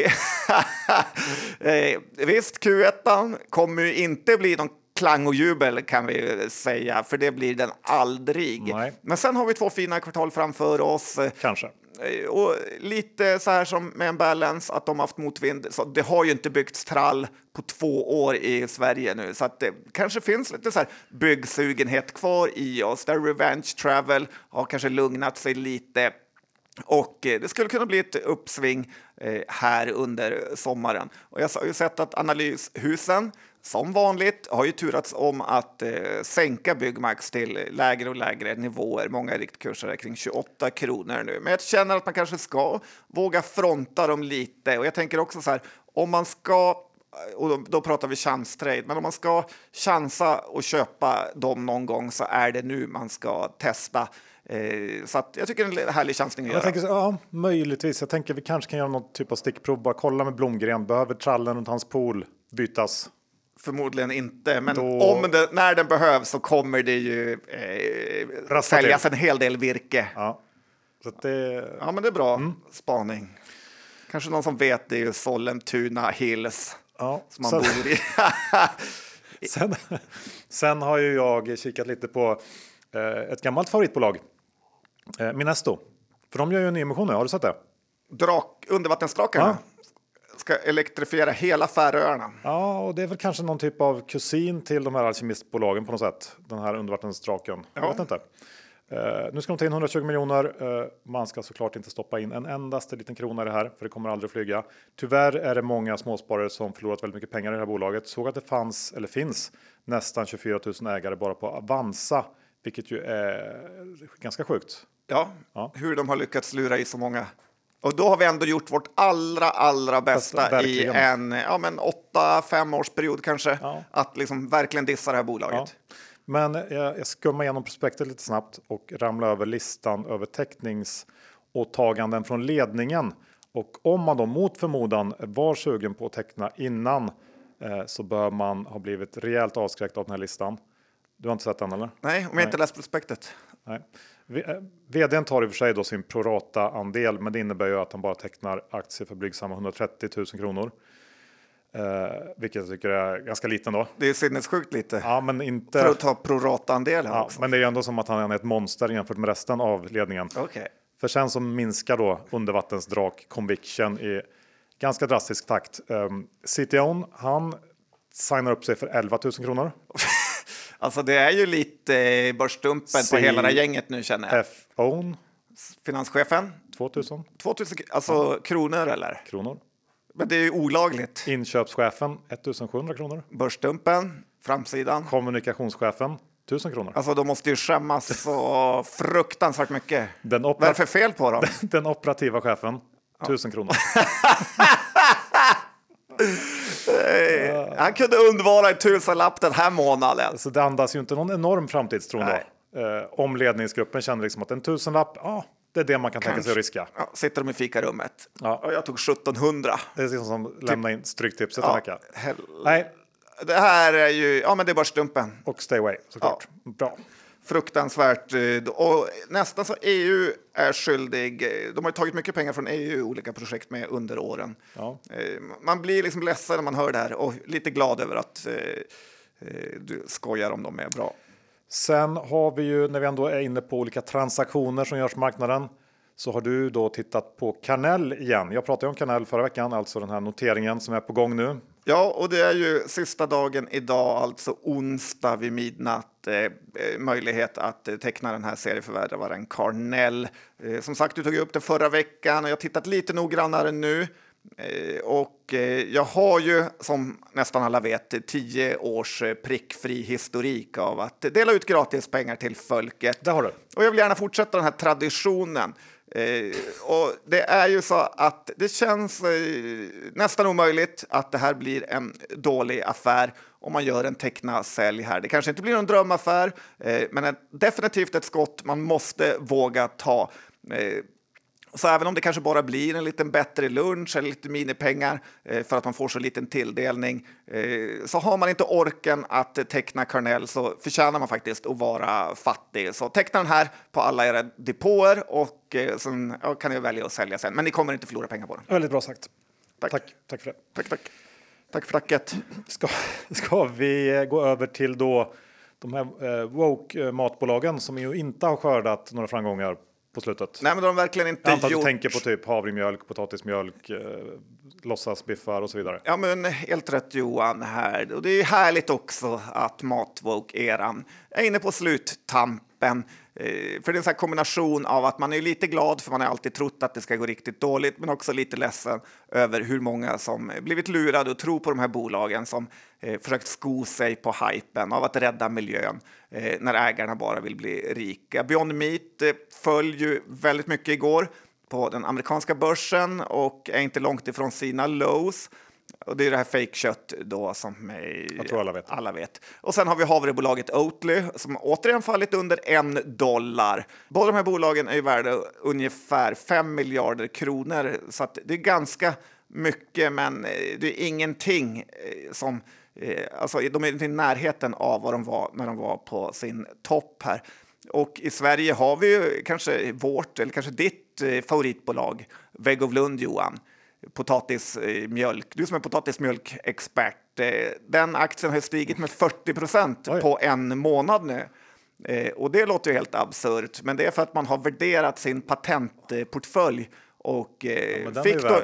Visst, Q1 kommer ju inte bli någon klang och jubel kan vi säga, för det blir den aldrig. Nej. Men sen har vi 2 fina kvartal framför oss. Kanske. Och lite så här som med en Balance, att de har haft motvind. Så det har ju inte byggts trall på 2 år i Sverige nu. Så att det kanske finns lite så här byggsugenhet kvar i oss. Där Revenge Travel har kanske lugnat sig lite. Och det skulle kunna bli ett uppsving här under sommaren. Och jag har ju sett att analyshusen som vanligt har ju turats om att sänka Byggmax till lägre och lägre nivåer. Många riktkurser är kring 28 kronor nu. Men jag känner att man kanske ska våga fronta dem lite. Och jag tänker också så här, om man ska, och då pratar vi chanstrade, men om man ska chansa och köpa dem någon gång så är det nu man ska testa. Så att jag tycker det är en härlig chansning att göra. Jag tänker, ja, möjligtvis. Jag tänker vi kanske kan göra någon typ av stickprov. Bara kolla med Blomgren. Behöver trallen runt hans pool bytas? Förmodligen inte, men när den behövs så kommer det ju säljas en hel del virke. Ja, så ja, men det är bra spaning. Kanske någon som vet, det är ju Sollentuna Hills som man bor i. sen har ju jag kikat lite på ett gammalt favoritbolag, Minesto. För de gör ju en nyemission nu, har du sett det? Undervattensdrakarna. Ska elektrifiera hela Färöarna. Ja, och det är väl kanske någon typ av kusin till de här alkemistbolagen på något sätt. Den här undervattensdraken. Jag vet inte. Nu ska de ta in 120 miljoner. Man ska såklart inte stoppa in en endaste liten krona i det här, för det kommer aldrig flyga. Tyvärr är det många småsparare som förlorat väldigt mycket pengar i det här bolaget. Såg att det finns nästan 24 000 ägare bara på Avanza, vilket ju är ganska sjukt. Ja, hur de har lyckats lura i så många. Och då har vi ändå gjort vårt allra bästa i en 8-5 års period kanske. Ja. Att liksom verkligen dissa det här bolaget. Ja. Men jag skummar igenom prospektet lite snabbt och ramlar över listan över teckningsåtaganden från ledningen. Och om man då mot förmodan var sugen på att teckna innan så bör man ha blivit rejält avskräckt av den här listan. Du har inte sett den eller? Nej, om jag inte läst prospektet. Nej. VDn tar i och för sig då sin prorata-andel, men det innebär ju att han bara tecknar aktier för blygsamma 130 000 kronor. Vilket jag tycker är ganska liten då. Det är sinnessjukt lite. Ja, men inte... För att ta prorata-andelen också. Men det är ju ändå som att han är ett monster jämfört med resten av ledningen. Okay. För sen så minskar då undervattensdrak conviction i ganska drastisk takt. CTO:n, han signar upp sig för 11 000 kronor. Alltså det är ju lite börsdumpen på hela det här gänget nu känner jag. CFO:n. Finanschefen. 2000. 2000, alltså kronor eller? Kronor. Men det är ju olagligt. Inköpschefen 1700 kronor. Börsdumpen, framsidan. Kommunikationschefen 1000 kronor. Alltså de måste ju skämmas så fruktansvärt mycket. Vad är det för fel på dem? Den operativa chefen 1000 kronor. Han kunde undvara en 1000-lapp den här månaden. Så det andas ju inte någon enorm framtidstro då. Om ledningsgruppen känner liksom att en 1000-lapp, det är det man kan tänka sig att riska. Ja, sitter de i fikarummet. Ja. Och jag tog 1700. Det är liksom som lämna in stryktipset en vecka. Nej. det här är ju, men det är bara stumpen. Och stay away, såklart. Ja. Bra. Fruktansvärt. Och nästan så EU är skyldig. De har tagit mycket pengar från EU, olika projekt med under åren. Ja. Man blir liksom ledsen när man hör det här och lite glad över att du skojar om de är bra. Sen har vi ju, när vi ändå är inne på olika transaktioner som görs på marknaden, så har du då tittat på Carnell igen. Jag pratade om Carnell förra veckan, alltså den här noteringen som är på gång nu. Ja, och det är ju sista dagen idag, alltså onsdag vid midnatt, möjlighet att teckna den här serieförvärvaren Carnell. Som sagt, du tog upp det förra veckan och jag har tittat lite noggrannare nu. Och jag har ju, som nästan alla vet, 10 års prickfri historik av att dela ut gratis pengar till folket. Det har du. Och jag vill gärna fortsätta den här traditionen. Och det är ju så att det känns nästan omöjligt att det här blir en dålig affär om man gör en teckna-sälj här. Det kanske inte blir någon drömaffär, men definitivt ett skott man måste våga ta. Så även om det kanske bara blir en liten bättre lunch eller lite minipengar för att man får så liten tilldelning, så har man inte orken att teckna Carnell så förtjänar man faktiskt att vara fattig. Så teckna den här på alla era depåer och sen kan ni välja att sälja sen. Men ni kommer inte förlora pengar på den. Väldigt bra sagt. Tack för det. Tack för tacket. Ska vi gå över till då de här woke-matbolagen som ju inte har skördat några framgångar på slutet. Nej, men de har verkligen inte gjort. gjort... Du tänker på typ havremjölk, potatismjölk, låtsasbiffar och så vidare. Ja, men helt rätt Johan här. Och det är härligt också att matwoke-eran är inne på sluttampen. För det är en sån här kombination av att man är lite glad för man har alltid trott att det ska gå riktigt dåligt, men också lite ledsen över hur många som blivit lurade och tror på de här bolagen som försökt sko sig på hypen av att rädda miljön när ägarna bara vill bli rika. Beyond Meat föll ju väldigt mycket igår på den amerikanska börsen och är inte långt ifrån sina lows. Och det är det här fake-kött då som jag tror alla vet. Och sen har vi havrebolaget Oatly som återigen fallit under $1. Båda de här bolagen är ju värda ungefär 5 miljarder kronor. Så att det är ganska mycket, men det är ingenting som... Alltså, de är inte i närheten av vad de var när de var på sin topp här. Och i Sverige har vi ju kanske vårt, eller kanske ditt favoritbolag, Vägg of Lund, Johan. Potatismjölk. Du som är potatismjölkexpert. Den aktien har stigit med 40% på en månad nu. Och det låter ju helt absurt. Men det är för att man har värderat sin patentportfölj. Och fick då...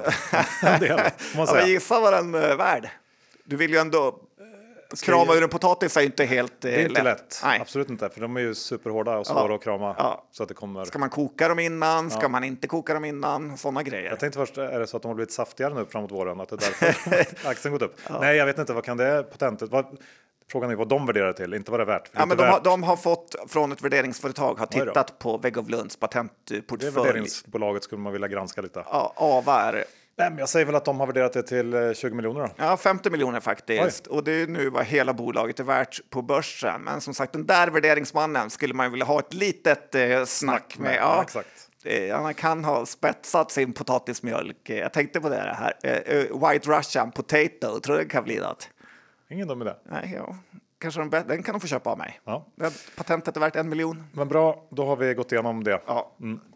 Gissa vad den är värd. Du vill ju ändå... Krama ur en potatis är inte helt det är inte lätt. Nej. Absolut inte, för de är ju superhårda och svåra att krama. Ja. Så att det kommer... Ska man koka dem innan? Ska man inte koka dem innan? Sådana grejer. Jag tänkte först, är det så att de har blivit saftigare nu framåt våren? Att det är därför aktien gått upp? Nej, jag vet inte. Vad kan det patentet? Frågan är vad de värderar till, inte vad det är värt. Ja, men de har fått från ett värderingsföretag har tittat på Vägg of Lunds patentportfölj. Det värderingsbolaget skulle man vilja granska lite. Ja, AVAR. Nej, men jag säger väl att de har värderat det till 20 miljoner då. Ja, 50 miljoner faktiskt. Och det är nu vad hela bolaget är värt på börsen. Men som sagt, den där värderingsmannen skulle man vilja ha ett litet snack med. Ja, exakt. Han kan ha spetsat sin potatismjölk. Jag tänkte på det här. White Russian potato, tror du det kan bli något? Ingen dum idé. Nej, ja. Kanske den kan de få köpa av mig. Ja. Patentet är värt 1 miljon. Men bra, då har vi gått igenom det. Ja.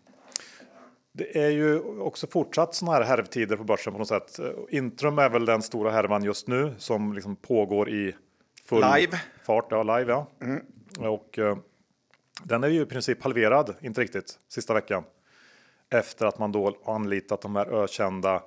Det är ju också fortsatt såna här härvtider på börsen på något sätt. Intrum är väl den stora härvan just nu som liksom pågår i full fart. Ja, live, ja. Och den är ju i princip halverad, inte riktigt, sista veckan. Efter att man då anlitat de här ökända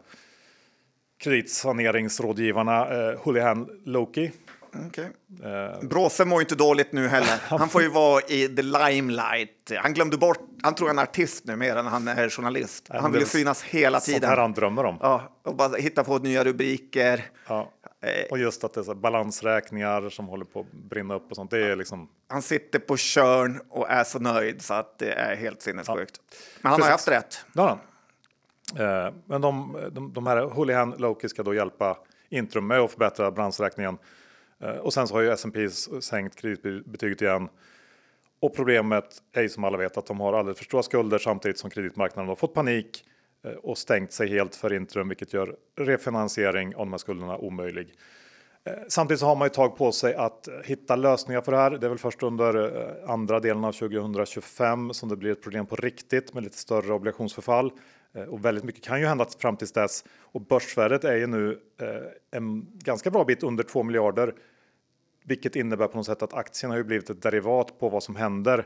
kreditsaneringsrådgivarna Houlihan Lokey. Okay. Bråse mår inte dåligt nu heller. Han får ju vara i the limelight. Han glömde bort, han tror han är artist nu mer än han är journalist. Han vill synas hela tiden. Sånt här han drömmer om. Ja, och bara hitta på nya rubriker. Ja. Och just att det är så balansräkningar som håller på att brinna upp och sånt. Det är liksom... Han sitter på körn och är så nöjd så att det är helt sinnessjukt. Men han har haft rätt. Ja. Men de här Houlihan Lokey ska då hjälpa Intrum med att förbättra balansräkningen. Och sen så har ju S&P sänkt kreditbetyget igen. Och problemet är som alla vet att de har alldeles för stora skulder samtidigt som kreditmarknaden har fått panik och stängt sig helt för Intrum, vilket gör refinansiering av de här skulderna omöjlig. Samtidigt så har man ju tag på sig att hitta lösningar för det här. Det är väl först under andra delen av 2025 som det blir ett problem på riktigt med lite större obligationsförfall. Och väldigt mycket kan ju hända fram tills dess. Och börsvärdet är ju nu en ganska bra bit under 2 miljarder. Vilket innebär på något sätt att aktien har ju blivit ett derivat på vad som händer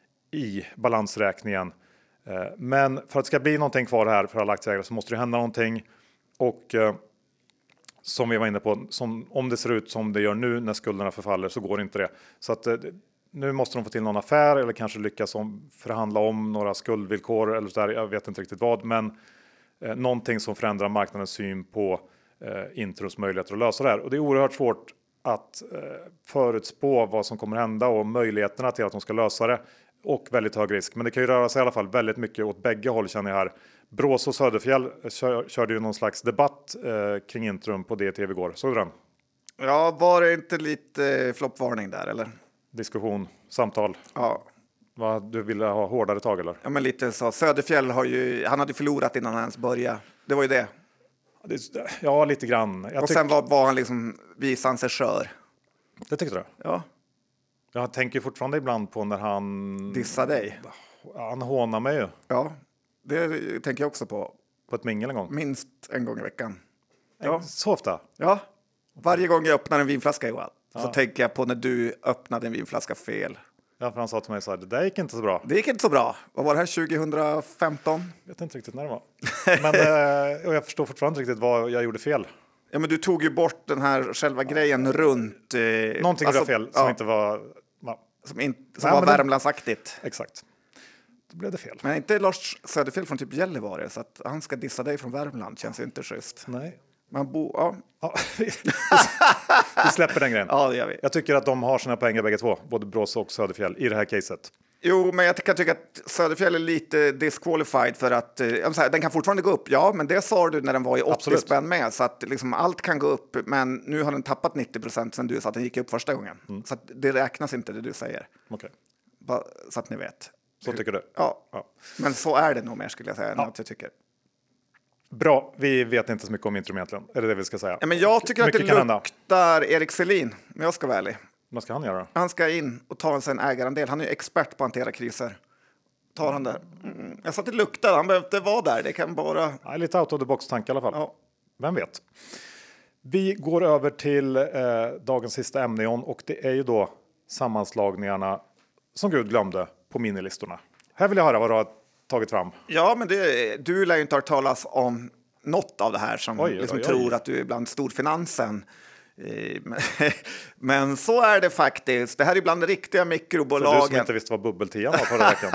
i balansräkningen. Men för att det ska bli någonting kvar här för alla aktieägare så måste det hända någonting. Och som vi var inne på, om det ser ut som det gör nu när skulderna förfaller så går inte det. Så att nu måste de få till någon affär eller kanske lyckas förhandla om några skuldvillkor eller så där. Jag vet inte riktigt vad, men någonting som förändrar marknadens syn på Intrums möjligheter att lösa det här. Och det är oerhört svårt att förutspå vad som kommer hända och möjligheterna till att de ska lösa det. Och väldigt hög risk. Men det kan ju röra sig i alla fall väldigt mycket åt bägge håll känner jag här. Brås och Söderfjäll körde ju någon slags debatt kring Intrum på DTV igår. Såg du den? Ja, var det inte lite floppvarning där eller? Diskussion, samtal. Ja. Du ville ha hårdare tag eller? Ja, men lite så. Söderfjäll han hade förlorat innan han ens började. Det var ju det. Ja, lite grann. Sen var han liksom visade han sig skör. Det tyckte du? Ja. Jag tänker fortfarande ibland på när han... Dissar dig. Han hånar mig ju. Ja, det tänker jag också på. På ett mingel en gång? Minst en gång i veckan. Ja. Så ofta? Ja. Varje gång jag öppnar en vinflaska, Johan, så tänker jag på när du öppnade en vinflaska fel. Ja, för han sa till mig så här, det där gick inte så bra. Det gick inte så bra. Vad var det här, 2015? Jag vet inte riktigt när det var. Men och jag förstår fortfarande inte riktigt vad jag gjorde fel. Ja, men du tog ju bort den här själva grejen runt... Någonting var fel som inte var... Som var Värmlandsaktigt. Exakt. Då blev det fel. Men inte Lars Söderfjäll från typ Gällivare, så att han ska dissa dig från Värmland känns ju inte schysst. Nej. Ja. Vi släpper den grejen. Ja, det gör vi. Jag tycker att de har sina poänger bägge två, både Brås och Söderfjäll i det här caset. Jo, men jag kan tycka att Söderfjäll är lite disqualified för att den kan fortfarande gå upp. Ja, men det sa du när den var i 80 spänn med, så att liksom allt kan gå upp, men nu har den tappat 90% sen du sa att den gick upp första gången. Så att det räknas inte det du säger. Okej. Bara så att ni vet. Så tycker du? Ja. Men så är det nog mer skulle jag säga än att jag tycker. Bra, vi vet inte så mycket om Intrum egentligen. Är det vi ska säga? Ja, men jag tycker att det luktar Erik Selin, men jag ska vara ärlig. Vad ska han göra? Han ska in och ta en ägarandel. Han är ju expert på att hantera kriser. Tar han där? Jag sa att det luktar, han behöver inte vara där. Det kan bara... Ja, lite out of the box-tanke i alla fall. Ja. Vem vet? Vi går över till dagens sista ämne, och det är ju då sammanslagningarna som Gud glömde på minilistorna. Här vill jag höra vad du har tagit fram. Ja, men du lär ju inte ha hört talas om något av det här som tror att du är bland storfinansen. Men så är det faktiskt. Det här är bland riktiga mikrobolagen. Så du som inte visste vad bubbeltian var förra veckan?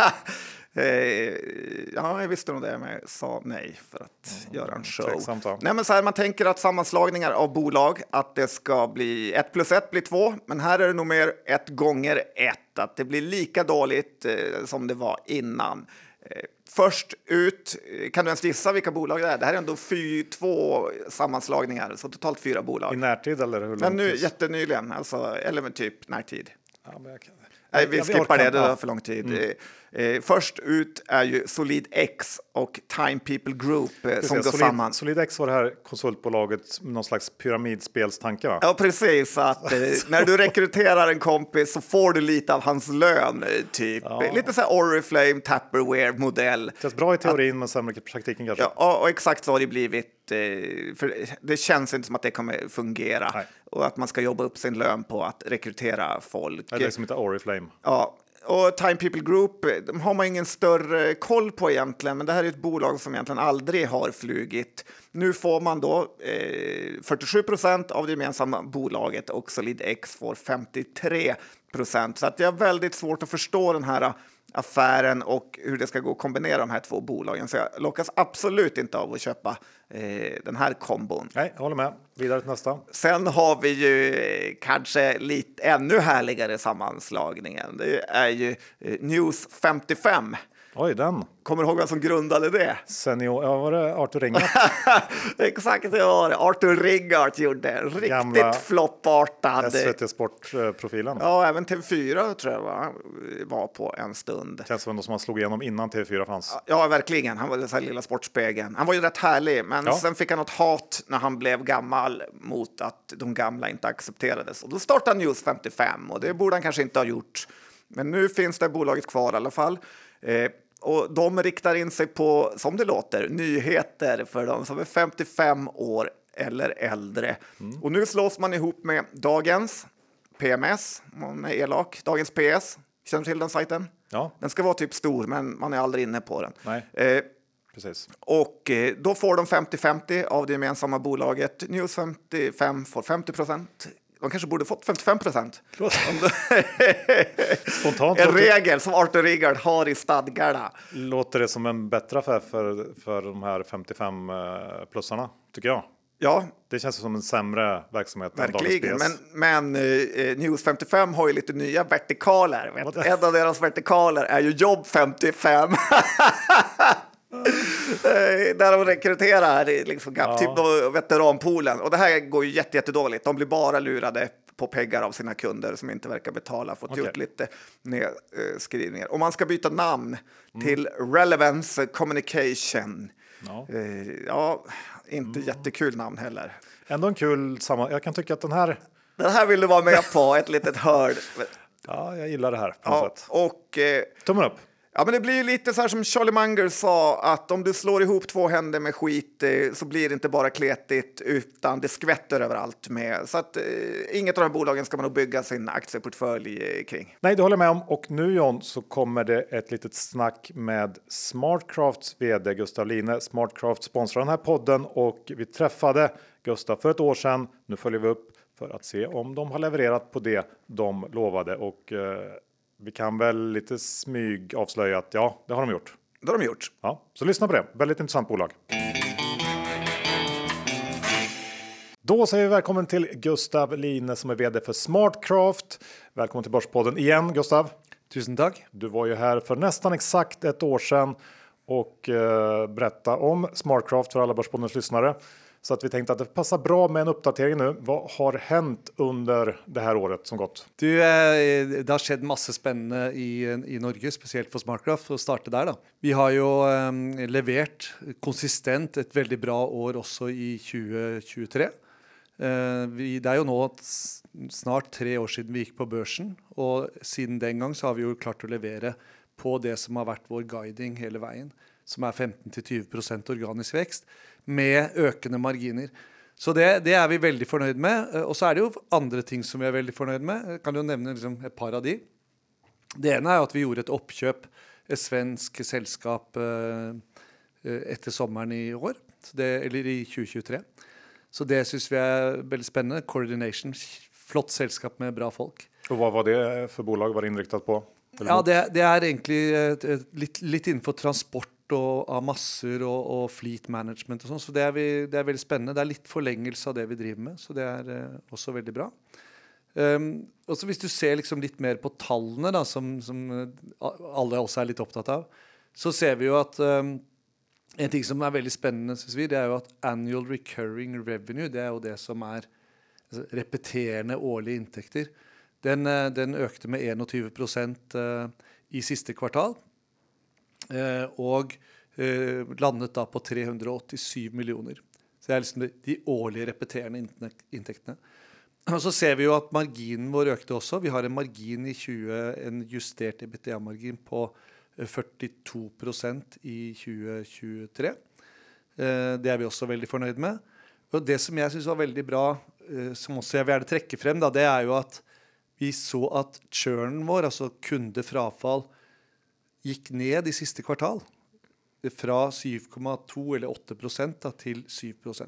Ja, jag visste nog det, men jag sa nej för att göra en show. Tveksamt, ja. Nej, men så här, man tänker att sammanslagningar av bolag, att det ska bli 1 + 1 blir 2, men här är det nog mer 1 gånger 1, att det blir lika dåligt som det var innan. Först ut, kan du ens gissa vilka bolag det är? Det här är ändå 2 sammanslagningar, så totalt 4 bolag. I närtid eller hur långt? Men nu jättenyligen, alltså, eller med typ närtid. Ja, men Nej, vi skippar det var för lång tid. Först ut är ju Solid X och Time People Group som går samman. Solid X var det här konsultbolaget med någon slags pyramidspelstanke, va? Ja, precis. Att när du rekryterar en kompis så får du lite av hans lön, typ. Ja. Lite så här Oriflame, Tupperware-modell. Det är bra i teorin, men sämre i praktiken kanske. Ja, och exakt så har det blivit. För det känns inte som att det kommer fungera. Nej. Och att man ska jobba upp sin lön på att rekrytera folk. Det är som inte Oriflame. Ja, och Time People Group, de har man ingen större koll på egentligen, men det här är ett bolag som egentligen aldrig har flugit. Nu får man då 47% av det gemensamma bolaget och Solid X får 53%. Så att det är väldigt svårt att förstå den här affären och hur det ska gå att kombinera de här 2 bolagen. Så jag lockas absolut inte av att köpa den här kombon. Nej, jag håller med. Vidare till nästa. Sen har vi ju kanske lite ännu härligare sammanslagningen. Det är ju News 55. Oj, den. Kommer du ihåg vem som grundade det? Senior, ja, var det Arthur Ringart? Exakt, det var det. Arthur Ringart gjorde en riktigt Gamla floppartad. SVT Sport-profilen. Ja, även TV4 tror jag var på en stund. Känns som att man slog igenom innan TV4 fanns. Ja, verkligen. Han var den här lilla sportspegeln. Han var ju rätt härlig, men sen fick han något hat när han blev gammal mot att de gamla inte accepterades. Och då startade News 55 och det borde han kanske inte ha gjort. Men nu finns det bolaget kvar i alla fall. Och de riktar in sig på, som det låter, nyheter för de som är 55 år eller äldre. Och nu slås man ihop med Dagens PMS, man är elak, Dagens PS. Känner du till den sajten? Ja. Den ska vara typ stor, men man är aldrig inne på den. Nej, precis. Och då får de 50-50 av det gemensamma bolaget. News 55 får 50%. De kanske borde fått 55%. Spontant en regel som Arthur Ringart har i stadgarna. Låter det som en bättre affär för de här 55-plussarna, tycker jag. Ja, det känns som en sämre verksamhet. Verkligen, men News 55 har ju lite nya vertikaler. En av deras vertikaler är ju Jobb 55. Där de rekryterar liksom, typ veteranpoolen. Och det här går ju jättedåligt. De blir bara lurade på pengar av sina kunder som inte verkar betala. Fått gjort lite nedskrivningar. Och man ska byta namn till Relevance Communication. Inte jättekul namn heller. Ändå en kul jag kan tycka att den här vill du vara med på, ett litet hörn. Ja, jag gillar det här på något sätt. Och tummen upp. Ja, men det blir lite så här som Charlie Munger sa, att om du slår ihop två händer med skit så blir det inte bara kletigt utan det skvätter överallt med. Så att inget av de här bolagen ska man nog bygga sin aktieportfölj kring. Nej, det håller jag med om. Och nu John så kommer det ett litet snack med Smartcrafts vd Gustav Line. Smartcraft sponsrar den här podden och vi träffade Gustav för ett år sedan. Nu följer vi upp för att se om de har levererat på det de lovade och vi kan väl lite smyg avslöja att ja, det har de gjort. Det har de gjort. Ja, så lyssna på det. Väldigt intressant bolag. Då säger vi välkommen till Gustav Line som är vd för Smartcraft. Välkommen till Börspodden igen, Gustav. Tusen tack. Du var ju här för nästan exakt ett år sedan och berätta om Smartcraft för alla Börspoddens lyssnare. Så att vi tänkte att det passar bra med en uppdatering nu. Vad har hänt under det här året som gått? Det har skett masse spännande i Norge, speciellt för Smartcraft, för att starta där då. Vi har ju levererat konsistent ett väldigt bra år också i 2023. Det är ju nu snart 3 år sedan vi gick på börsen och sedan den gången så har vi ju klart att leverera på det som har varit vår guiding hela vägen, som är 15-20% organisk växt med ökande marginer. Så det är vi väldigt förnöjda med. Och så är det ju andra ting som vi är väldigt förnöjda med. Jag kan ju nämna liksom ett par av de. Det ena är att vi gjorde ett uppköp, ett svenskt sällskap efter sommaren i år, eller i 2023. Så det syns vi är väldigt spännande. Coordination, flott sällskap med bra folk. Och vad var det för bolag var det inriktat på? Ja, det är egentligen lite inför transport och av massor och fleet management och sånt. Så det är väldigt spännande. Det är lite förlängelse av det vi driver med. Så det är också väldigt bra. Och så hvis du ser liksom lite mer på tallene da, som alla också är lite upptatt av, så ser vi ju att en ting som är väldigt spännande, synes vi, det är ju att annual recurring revenue, det är ju det som är repeterande årliga intäkter. Den ökte med 21% i sista kvartal. Och landet då på 387 miljoner. Så det är liksom de årliga repeterande intäkterna. Och så ser vi ju att marginen vår ökte också. Vi har en margin i en justerad EBITDA-margin på 42% i 2023. Det är vi också väldigt förnöjda med. Och det som jag syns var väldigt bra, som också jag vill gärna träcka fram då, det är ju att vi så att churnen vår, alltså kundefrafall, gick ned i sista kvartal från 7,2 eller 8% till 7%.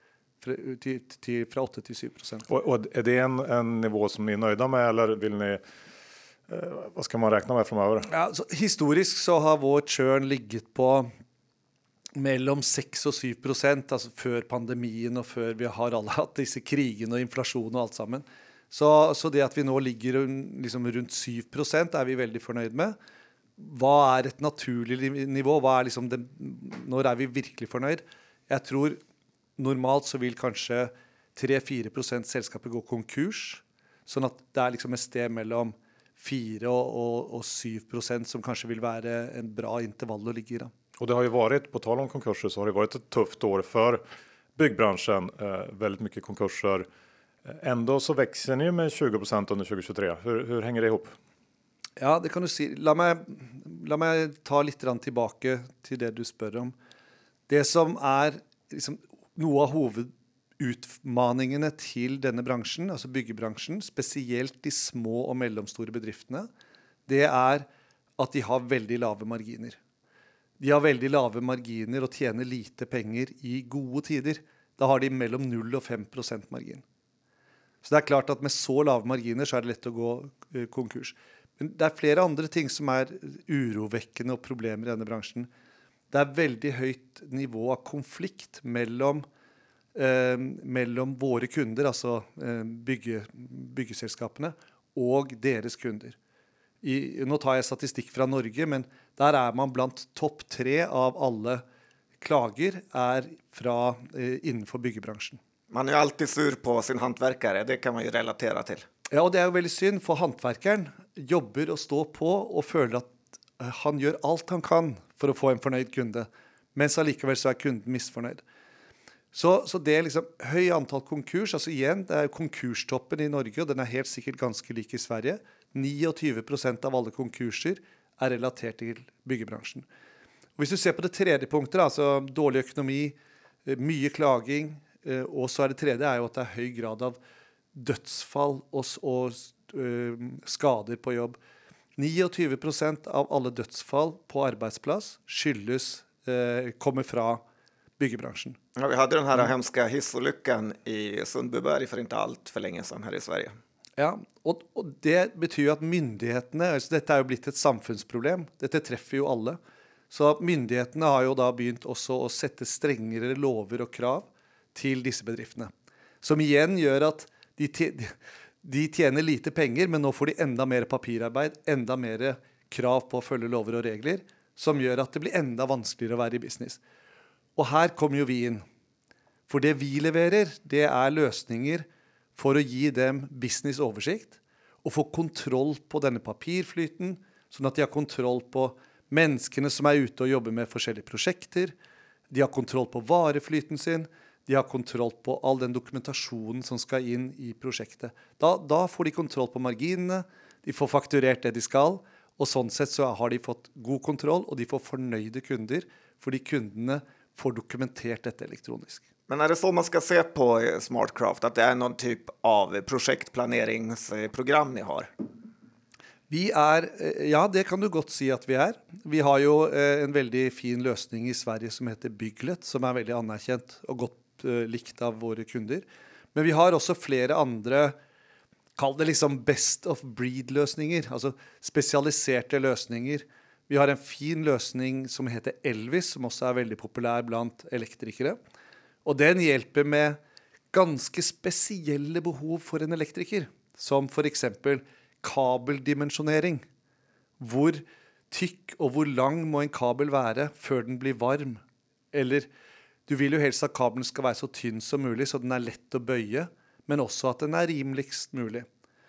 Från 8 till 7%. Och är det en nivå som ni är nöjda med eller vill ni, vad ska man räkna med framöver? Ja, så historiskt så har vår churn ligget på mellan 6 och 7%, alltså för pandemin och för vi har alla haft dessa krigen och inflation och allt samman. Så det att vi nu ligger liksom runt 7% är vi väldigt förnöjda med. hva et naturlig nivå? Hva liksom når vi virkelig fornøyd? Jeg tror normalt så vil kanskje 3-4% selskapet gå konkurs, sånn at det liksom et sted mellom 4 og 7% som kanskje vil være en bra intervall å ligge i. Da. Och det har ju varit, på tal om konkurser, så har det varit ett tufft år för byggbranschen. Väldigt mycket konkurser. Ändå så växer ni med 20% under 2023. Hur hänger det ihop? Ja, det kan du si. La meg ta litt tilbake til det du spør om. Det som liksom, noe av hovedutmaningene til denne bransjen, altså byggebransjen, spesielt de små og mellomstore bedriftene, det at de har veldig lave marginer. De har veldig lave marginer og tjener lite penger i gode tider. Da har de mellom 0 og 5% margin. Så det klart at med så lave marginer så det lett å gå konkurs. Men det flere andre ting som urovekkende og problemer i denne bransjen. Det veldig høyt nivå av konflikt mellom våre kunder, altså byggeselskapene, og deres kunder. Nå tar jeg statistikk fra Norge, men der man blant topp 3 av alle klager innenfor byggebransjen. Man jo alltid sur på sin hantverkere, det kan man jo relatere til. Ja, og det jo veldig synd, for hantverkeren jobber og står på og føler at han gjør alt han kan for å få en fornøyd kunde, mens allikevel så kunden misfornøyd. Så det liksom høy antall konkurs, altså igjen, det konkurstoppen i Norge, og den helt sikkert ganske lik i Sverige. 29% av alle konkurser relatert til byggebransjen. Og hvis du ser på det tredje punktet, altså dårlig økonomi, mye klaging, og så det tredje jo at det høy grad av dødsfall og skader på jobb. 29% av alle dødsfall på arbeidsplass kommer fra byggebransjen. Ja, vi hadde den her hemska hissolykken i Sundbyberg for ikke alt for lenge siden her i Sverige. Ja, og det betyr jo at myndighetene, altså dette jo blitt et samfunnsproblem, dette treffer jo alle, så myndighetene har jo da begynt også å sette strengere lover og krav til disse bedriftene, som igjen gjør at de tjener lite penger, men nå får de enda mer papirarbeid, enda mer krav på å følge lover og regler, som gjør at det blir enda vanskeligere å være i business. Og her kommer jo vi inn. For det vi leverer, det løsninger for å gi dem businessoversikt, og få kontroll på denne papirflyten, sånn at de har kontroll på menneskene som ute og jobber med forskjellige prosjekter, de har kontroll på vareflyten sin, de har kontroll på all den dokumentasjonen som skal inn i prosjektet. Da får de kontroll på marginene, de får fakturert det de skal, og sånn sett så har de fått god kontroll, og de får fornøyde kunder, fordi kundene får dokumentert dette elektronisk. Men det så man skal se på SmartCraft, at det noen typ av prosjektplaneringsprogram ni har? Vi ja, det kan du godt si at vi Vi har jo en veldig fin løsning i Sverige som heter Bygglet, som veldig anerkjent og godt likt av våre kunder. Men vi har også flere andre, kall det liksom best of breed-løsninger, altså spesialiserte løsninger. Vi har en fin løsning som heter Elvis, som også veldig populær blant elektrikere. Og den hjelper med ganske spesielle behov for en elektriker, som for eksempel kabeldimensjonering. Hvor tykk og hvor lang må en kabel være før den blir varm? Eller du vil jo helst at kabelen skal være så tynn som mulig, så den lett å bøye, men også at den rimeligst mulig.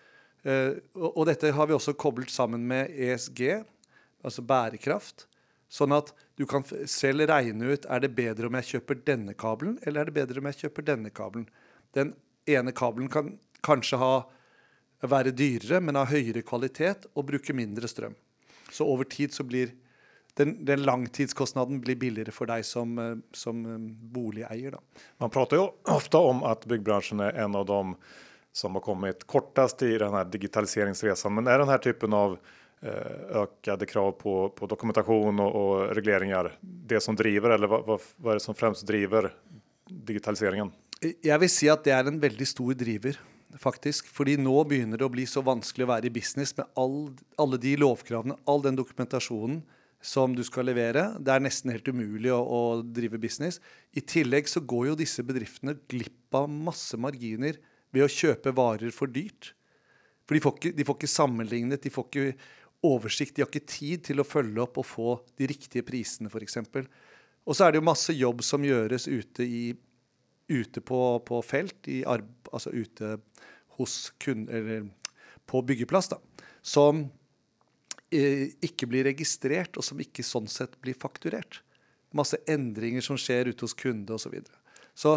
Og dette har vi også koblet sammen med ESG, altså bærekraft, sånn at du kan selv regne ut, det bedre om jeg kjøper denne kabelen, eller det bedre om jeg kjøper denne kabelen. Den ene kabelen kan kanskje være dyrere, men ha høyere kvalitet og bruke mindre strøm. Så over tid så blir den langtidskostnaden blir billigere for deg som boligeier. Da. Man prater jo ofte om at byggbranschen en av de som har kommet kortast i den här digitaliseringsresan, men den här typen av ökade krav på dokumentation och regleringar det som driver, eller vad det som främst driver digitaliseringen? Jeg vil si at det en veldig stor driver, faktisk. Fordi nå begynner det å bli så vanskelig å være i business med alle de lovkravene, all den dokumentasjonen som du skal levere. Det nesten helt umulig å drive business. I tillegg så går jo disse bedriftene glipp av masse marginer ved å kjøpe varer for dyrt. For de får ikke sammenlignet, de får ikke oversikt, de har ikke tid til å følge opp og få de riktige prisene for eksempel. Og så det jo masse jobb som gjøres ute på felt, altså ute hos eller på byggeplass da, som ikke blir registrert og som ikke sånn sett blir fakturert. Masse endringer som skjer ute hos kunde og så videre. Så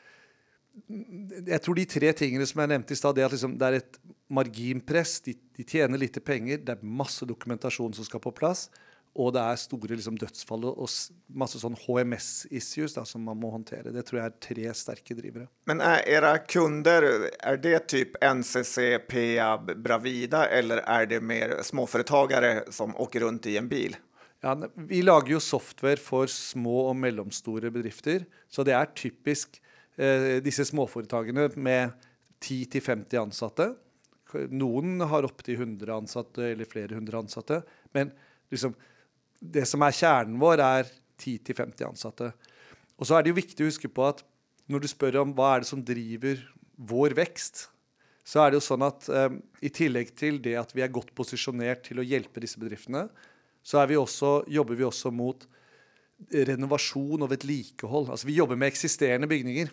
jeg tror de 3 tingene som jeg nevnte i sted, det at liksom, det et marginpress, de tjener lite penger, det masse dokumentasjon som skal på plass, og det store liksom, dødsfall og masse sånn HMS-issues da, som man må håndtere. Det tror jeg 3 sterke drivere. Men era kunder, det typ NCC, Peab, Bravida, eller det mer småföretagare som åker runt i en bil? Ja, vi lager jo software for små og mellomstore bedrifter, så det typisk disse småforetagene med 10-50 ansatte. Noen har opp til 100 ansatte eller flere 100 ansatte, men liksom, det som kjernen vår 10-50 ansatte. Og så det jo viktig å huske på at når du spør om hva det som driver vår vekst, så det jo sånn at i tillegg til det at vi godt posisjonert til å hjelpe disse bedriftene, så jobber vi også mot renovasjon og vedlikehold. Altså vi jobber med eksisterende bygninger.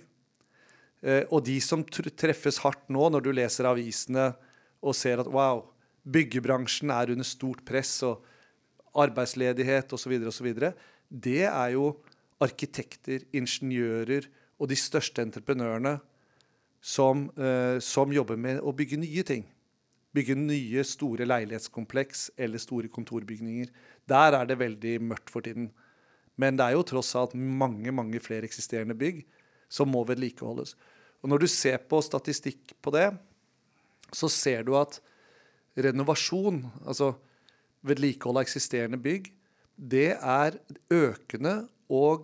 Og de som treffes hardt nå når du leser avisene og ser at wow, byggebransjen under stort press og arbeidsledighet og så videre, det jo arkitekter, ingeniører og de største entreprenørene som jobber med å bygge nye ting. Bygge nye store leilighetskompleks eller store kontorbygninger. Der det veldig mørkt for tiden. Men det jo tross alt mange flere eksisterende bygg som må vedlikeholdes. Og når du ser på statistikk på det, så ser du at renovasjon, altså vedlikehold av eksisterende bygg, det økende, og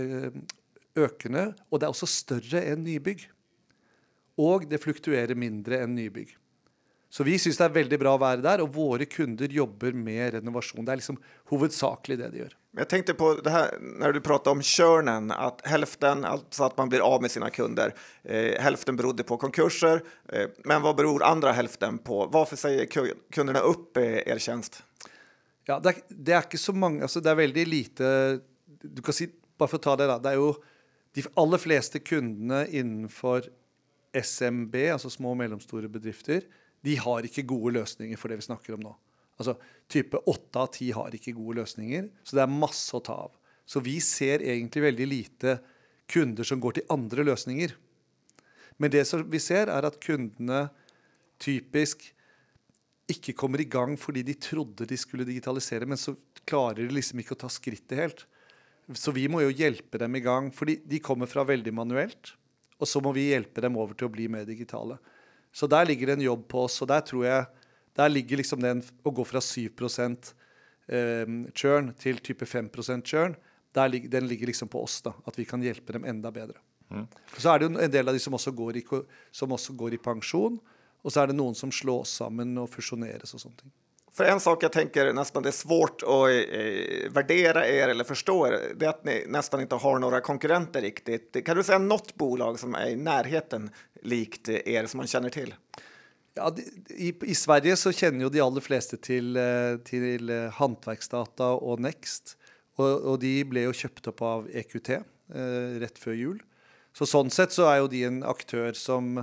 det også større enn nybygg. Og det fluktuerer mindre enn nybygg. Så vi synes det veldig bra å være der, og våre kunder jobber med renovasjon. Det liksom hovedsakelig det de gjør. Jag tänkte på det här när du pratar om churnen, att hälften, alltså att man blir av med sina kunder, hälften berodde på konkurser, men vad beror andra hälften på? Varför säger kunderna upp er tjänst? Ja, det ikke så mange, altså det veldig lite, du kan si, bare for å ta det da, det jo de aller fleste kundene innenfor SMB, altså små og mellomstore bedrifter, de har ikke gode løsninger for det vi snakker om nå. Altså, type 8 av 10 har ikke gode løsninger, så det masse å ta av. Så vi ser egentlig veldig lite kunder som går til andre løsninger. Men det som vi ser at kundene typisk ikke kommer i gang fordi de trodde de skulle digitalisere, men så klarer de liksom ikke å ta skrittet helt. Så vi må jo hjelpe dem i gang, fordi de kommer fra veldig manuelt, og så må vi hjelpe dem over til å bli mer digitale. Så der ligger det en jobb på oss, og der tror jeg, der ligger liksom den å gå fra 7% churn til type 5% churn, den ligger liksom på oss da, at vi kan hjelpe dem enda bedre. Så det jo en del av de som også går i pensjon, och så det någon som slås samman och fusioneras och sånt. För en sak jag tänker nästan det svårt att värdera er eller förstå er, det att ni nästan inte har några konkurrenter riktigt. Kan du säga något bolag som i närheten likt er som man känner till? Ja, i Sverige så känner ju de allra flesta till Hantverksdata och Next. Och de blev ju köpt upp av EQT rätt för jul. Så sånn sett så ju de en aktør som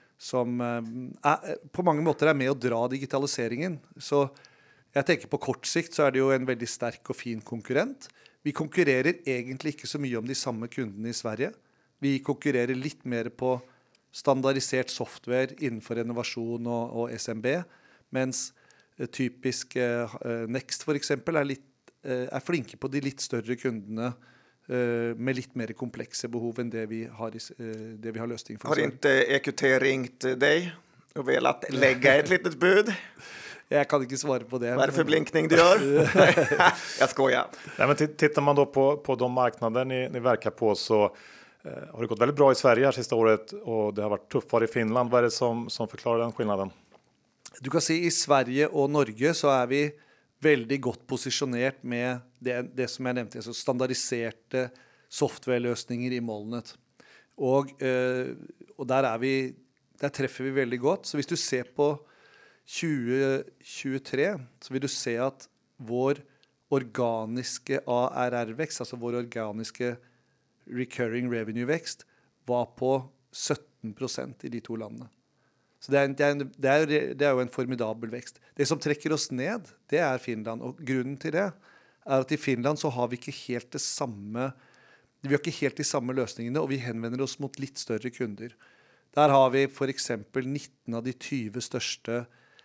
på mange måter med å dra digitaliseringen. Så jeg tenker på kort sikt så det jo en veldig sterk og fin konkurrent. Vi konkurrerer egentlig ikke så mye om de samme kundene i Sverige. Vi konkurrerer litt mer på standardisert software innenfor renovasjon og SMB, mens typisk Next for eksempel flinke på de litt større kundene med litt mer komplekse behov enn det vi har løsning for. Har inte EQT ringt dig och velat lägga ett litet bud? Jag kan inte svara på det. Vad är det för blinkning du gör? Jag skojar. Nej, men tittar man då på de marknader ni verkar på, så har det gått väldigt bra i Sverige här sista året och det har varit tuffare i Finland. Vad är det som förklarar den skillnaden? Du kan se i Sverige och Norge så är vi veldig godt posisjonert med det som jeg nevnte, altså standardiserte softwareløsninger i molnet. Og der treffer vi veldig godt. Så hvis du ser på 2023 så vil du se at vår organiske ARR-vekst, altså vår organiske recurring revenue-vekst, var på 17% i de to landene. Så det er jo en formidabel vekst. Det som trekker oss ned, det er Finland. Og grunnen til det er at i Finland så har vi ikke helt det samme, vi har ikke helt de samme løsningene, og vi henvender oss mot litt større kunder. Der har vi for eksempel 19 av de 20 største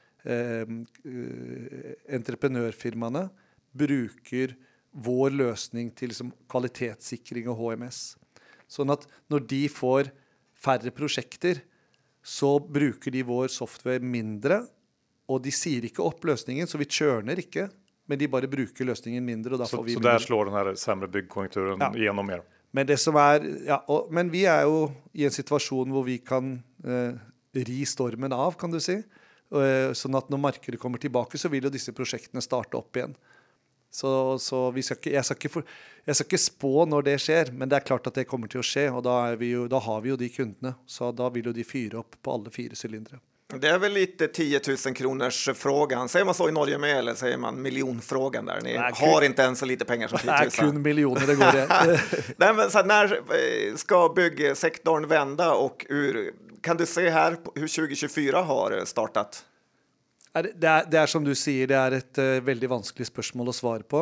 entreprenørfirmaene bruker vår løsning til liksom, kvalitetssikring og HMS. Sånn at når de får færre prosjekter, så bruker de vår software mindre, og de sier ikke opp løsningen, så vi churner ikke, men de bare bruker løsningen mindre. Og da får vi så der slår den her sämre byggkonjunkturen gjennom mer? Men men vi er jo i en situasjon hvor vi kan ri stormen av, kan du si. Sånn at når markedet kommer tilbake, så vil jo disse prosjektene starte opp igjen. Så jeg skal ikke spå når det skjer, men det er klart at det kommer til å skje, og da har vi jo de kundene, så da vil jo de fyre opp på alle 4 sylindre. Det är väl lite 10 000 kronors frågan. Säger man så i Norge med, eller säger man miljonfrågan där? Ni har inte ens så lite pengar som 10 000. Det är kun miljoner, det går det. Nej, men så när ska byggsektorn vända, och kan du se här hur 2024 har startat? Det er som du sier, det er et veldig vanskelig spørsmål å svare på.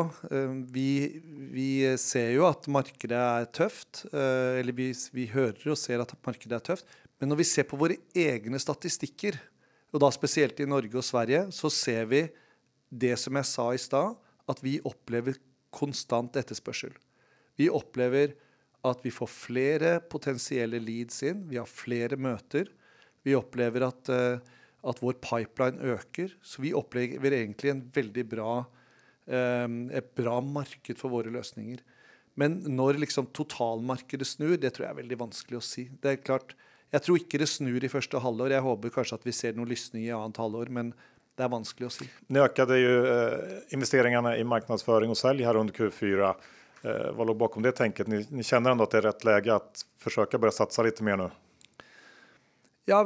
Vi ser jo at markedet er tøft, eller vi hører og ser at markedet er tøft, men når vi ser på våre egne statistikker, og da spesielt i Norge og Sverige, så ser vi det som jeg sa i stad, at vi opplever konstant etterspørsel. Vi opplever at vi får flere potensielle leads inn, vi har flere møter, vi opplever at vår pipeline øker, så vi opplever egentlig en veldig et bra marked for våre løsninger. Men når liksom totalmarkedet snur, det tror jeg er veldig vanskelig å si. Det er klart, jeg tror ikke det snur i første halvår, jeg håper kanskje at vi ser noen lysning i annet halvår, men det er vanskelig å si. Ni ökade ju investeringarna i marknadsföring och sälj här under Q4. Vad låg bakom det tänket? Ni känner ändå att det är rätt läge att försöka börja satsa lite mer nu? Ja,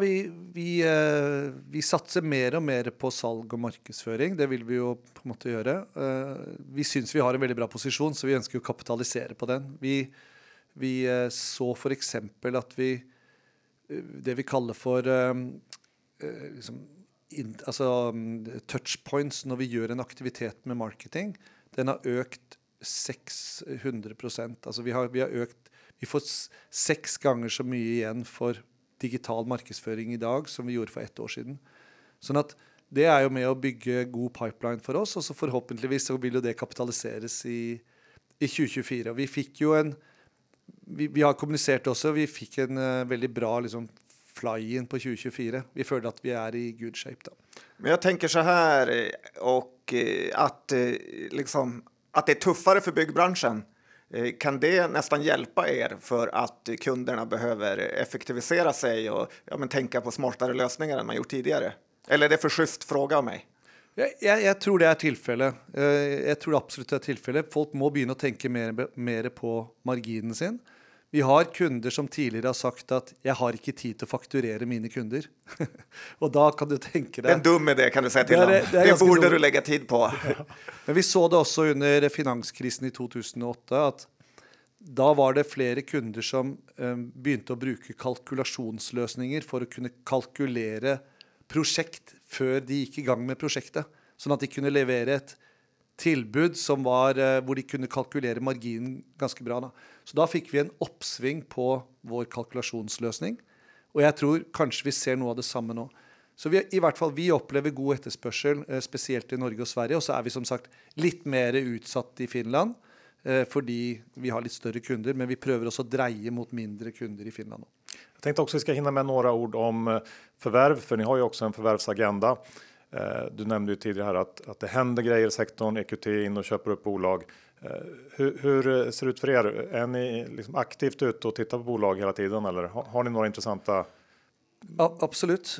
vi satser mer og mer på salg og markedsføring. Det vil vi jo på en måte gjøre. Vi synes vi har en veldig bra posisjon, så vi ønsker å kapitalisere på den. Vi så for eksempel at det vi kaller for touchpoints når vi gjør en aktivitet med marketing, den har økt 600%. Altså vi får 6 ganger så mye igjen for digital markedsføring i dag som vi gjorde for 1 år siden. Sånn at det er jo med å bygge god pipeline for oss, og så forhåpentligvis så vil jo det kapitaliseres i 2024. Og vi fikk jo vi har kommunisert også, vi fikk en veldig bra liksom, fly-in på 2024. Vi føler at vi er i good shape da. Men jag tänker så här, och att det är tuffare för byggbranschen. Kan det nästan hjälpa er för att kunderna behöver effektivisera sig och tänka på smartare lösningar än man gjort tidigare? Eller är det för schysst fråga av mig? Jeg tror det er tilfelle. Jeg tror absolutt det er tilfelle. Folk må begynne å tenke mer på marginen sin. Vi har kunder som tidligere har sagt at jeg har ikke tid til å fakturere mine kunder. Og da kan du tenke deg... En dum idé kan du si til dem. Det borde du legge tid på. Men vi så det også under finanskrisen i 2008, at da var det flere kunder som begynte å bruke kalkulasjonsløsninger for å kunne kalkulere prosjekt før de gikk i gang med prosjektet. Sånn at de kunne levere et tilbud som hvor de kunne kalkulere marginen ganske bra. Så da fikk vi en oppsving på vår kalkulasjonsløsning, og jeg tror kanskje vi ser noe av det samme nå. Så i hvert fall vi opplever god etterspørsel, spesielt i Norge og Sverige, og så er vi som sagt litt mer utsatt i Finland, fordi vi har litt større kunder, men vi prøver også å dreie mot mindre kunder i Finland. Jag tänkte också vi ska hinna med några ord om förvärv, för ni har ju också en förvärvsagenda. Du nämnde ju tidigare här att det händer grejer i sektorn, EQT in och köper upp bolag. Hur ser det ut för er? Är ni liksom aktivt ute och tittar på bolag hela tiden, eller har ni några intressanta? Absolutt.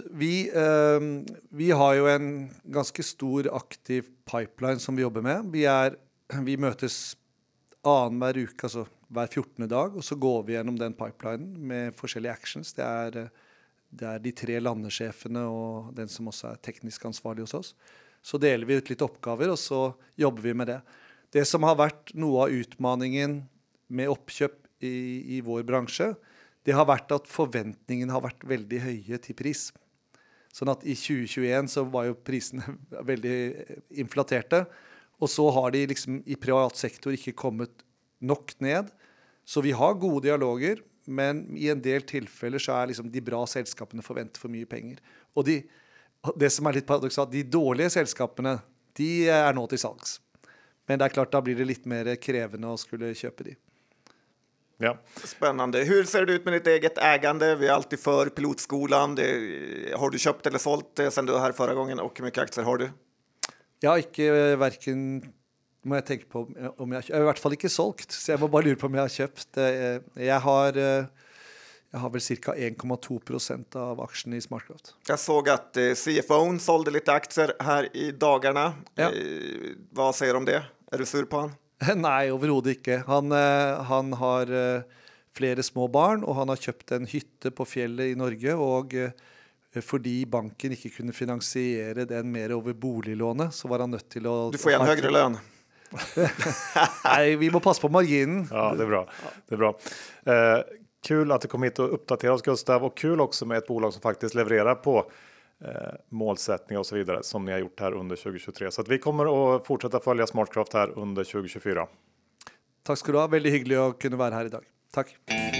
Vi har jo en ganske stor aktiv pipeline som vi jobber med. Vi møtes hver uke, altså hver 14. dag, og så går vi gjennom den pipelinen med forskjellige actions. Det det er de 3 landesjefene og den som også er teknisk ansvarlig hos oss. Så deler vi ut litt oppgaver, og så jobber vi med det. Det som har vært noe av utmaningen med oppkjøp i vår bransje, det har vært at forventningene har vært veldig høye til pris. Sånn at i 2021 så var jo prisene veldig inflaterte, og så har de liksom i privat sektor ikke kommet nok ned. Så vi har gode dialoger, men i en del tilfeller så er liksom de bra selskapene forventer for mye penger. Og det som er litt paradoksalt, de dårlige selskapene, de er nå til salgs. Men det er klart, da blir det litt mer krevende å skulle kjøpe de. Ja. Spännande. Hur ser det ut med ditt eget ägande? Vi är alltid för pilotskolan. Har du köpt eller sålt sen du var här förra gången? Och hur mycket aktier har du? Jeg har ikke hverken, må jeg tenke på om jeg har i hvert fall ikke solgt, så jeg må bare lure på om jeg har kjøpt. Jeg har vel cirka 1,2% av aksjene i SmartCraft. Jag såg att CFO:n sålde lite aktier här i dagarna. Ja. Vad säger du om det? Är du sur på han? Nei, overhodet ikke. Han har flere små barn, og han har kjøpt en hytte på fjellet i Norge, og fordi banken ikke kunne finansiere den mer over boliglånet, så var han nødt til å... Du får en høyere lønn. Nei, vi må passe på marginen. Ja, det är bra. Det är bra. Kul att du kom hit och uppdatera oss, Gustav, och kul också med ett bolag som faktiskt levererar på målsättningar och så vidare som ni har gjort här under 2023. Så att vi kommer att fortsätta följa SmartCraft här under 2024. Takk skal du ha. Veldig hyggelig å kunne være her i dag. Takk.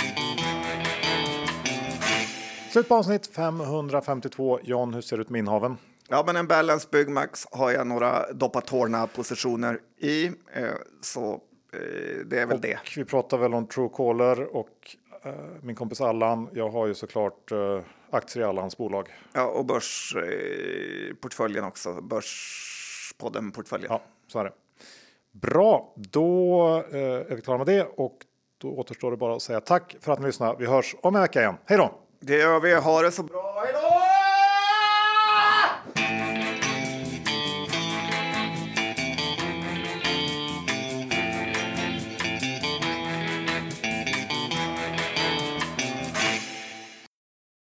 Slut på avsnitt 552. John, hur ser det ut med innehaven? Ja, men en Balance Byggmax har jag några doppa tårna positioner i. Så det är väl och det. Vi pratar väl om Truecaller och min kompis Allan. Jag har ju såklart aktier i alla hans bolag. Ja, och börsportföljen också. Börspodden-portföljen. Ja, så är det. Bra, då är vi klara med det och då återstår det bara att säga tack för att ni lyssnade. Vi hörs om en vecka igen. Hej då! Det gör vi. Ha det så bra!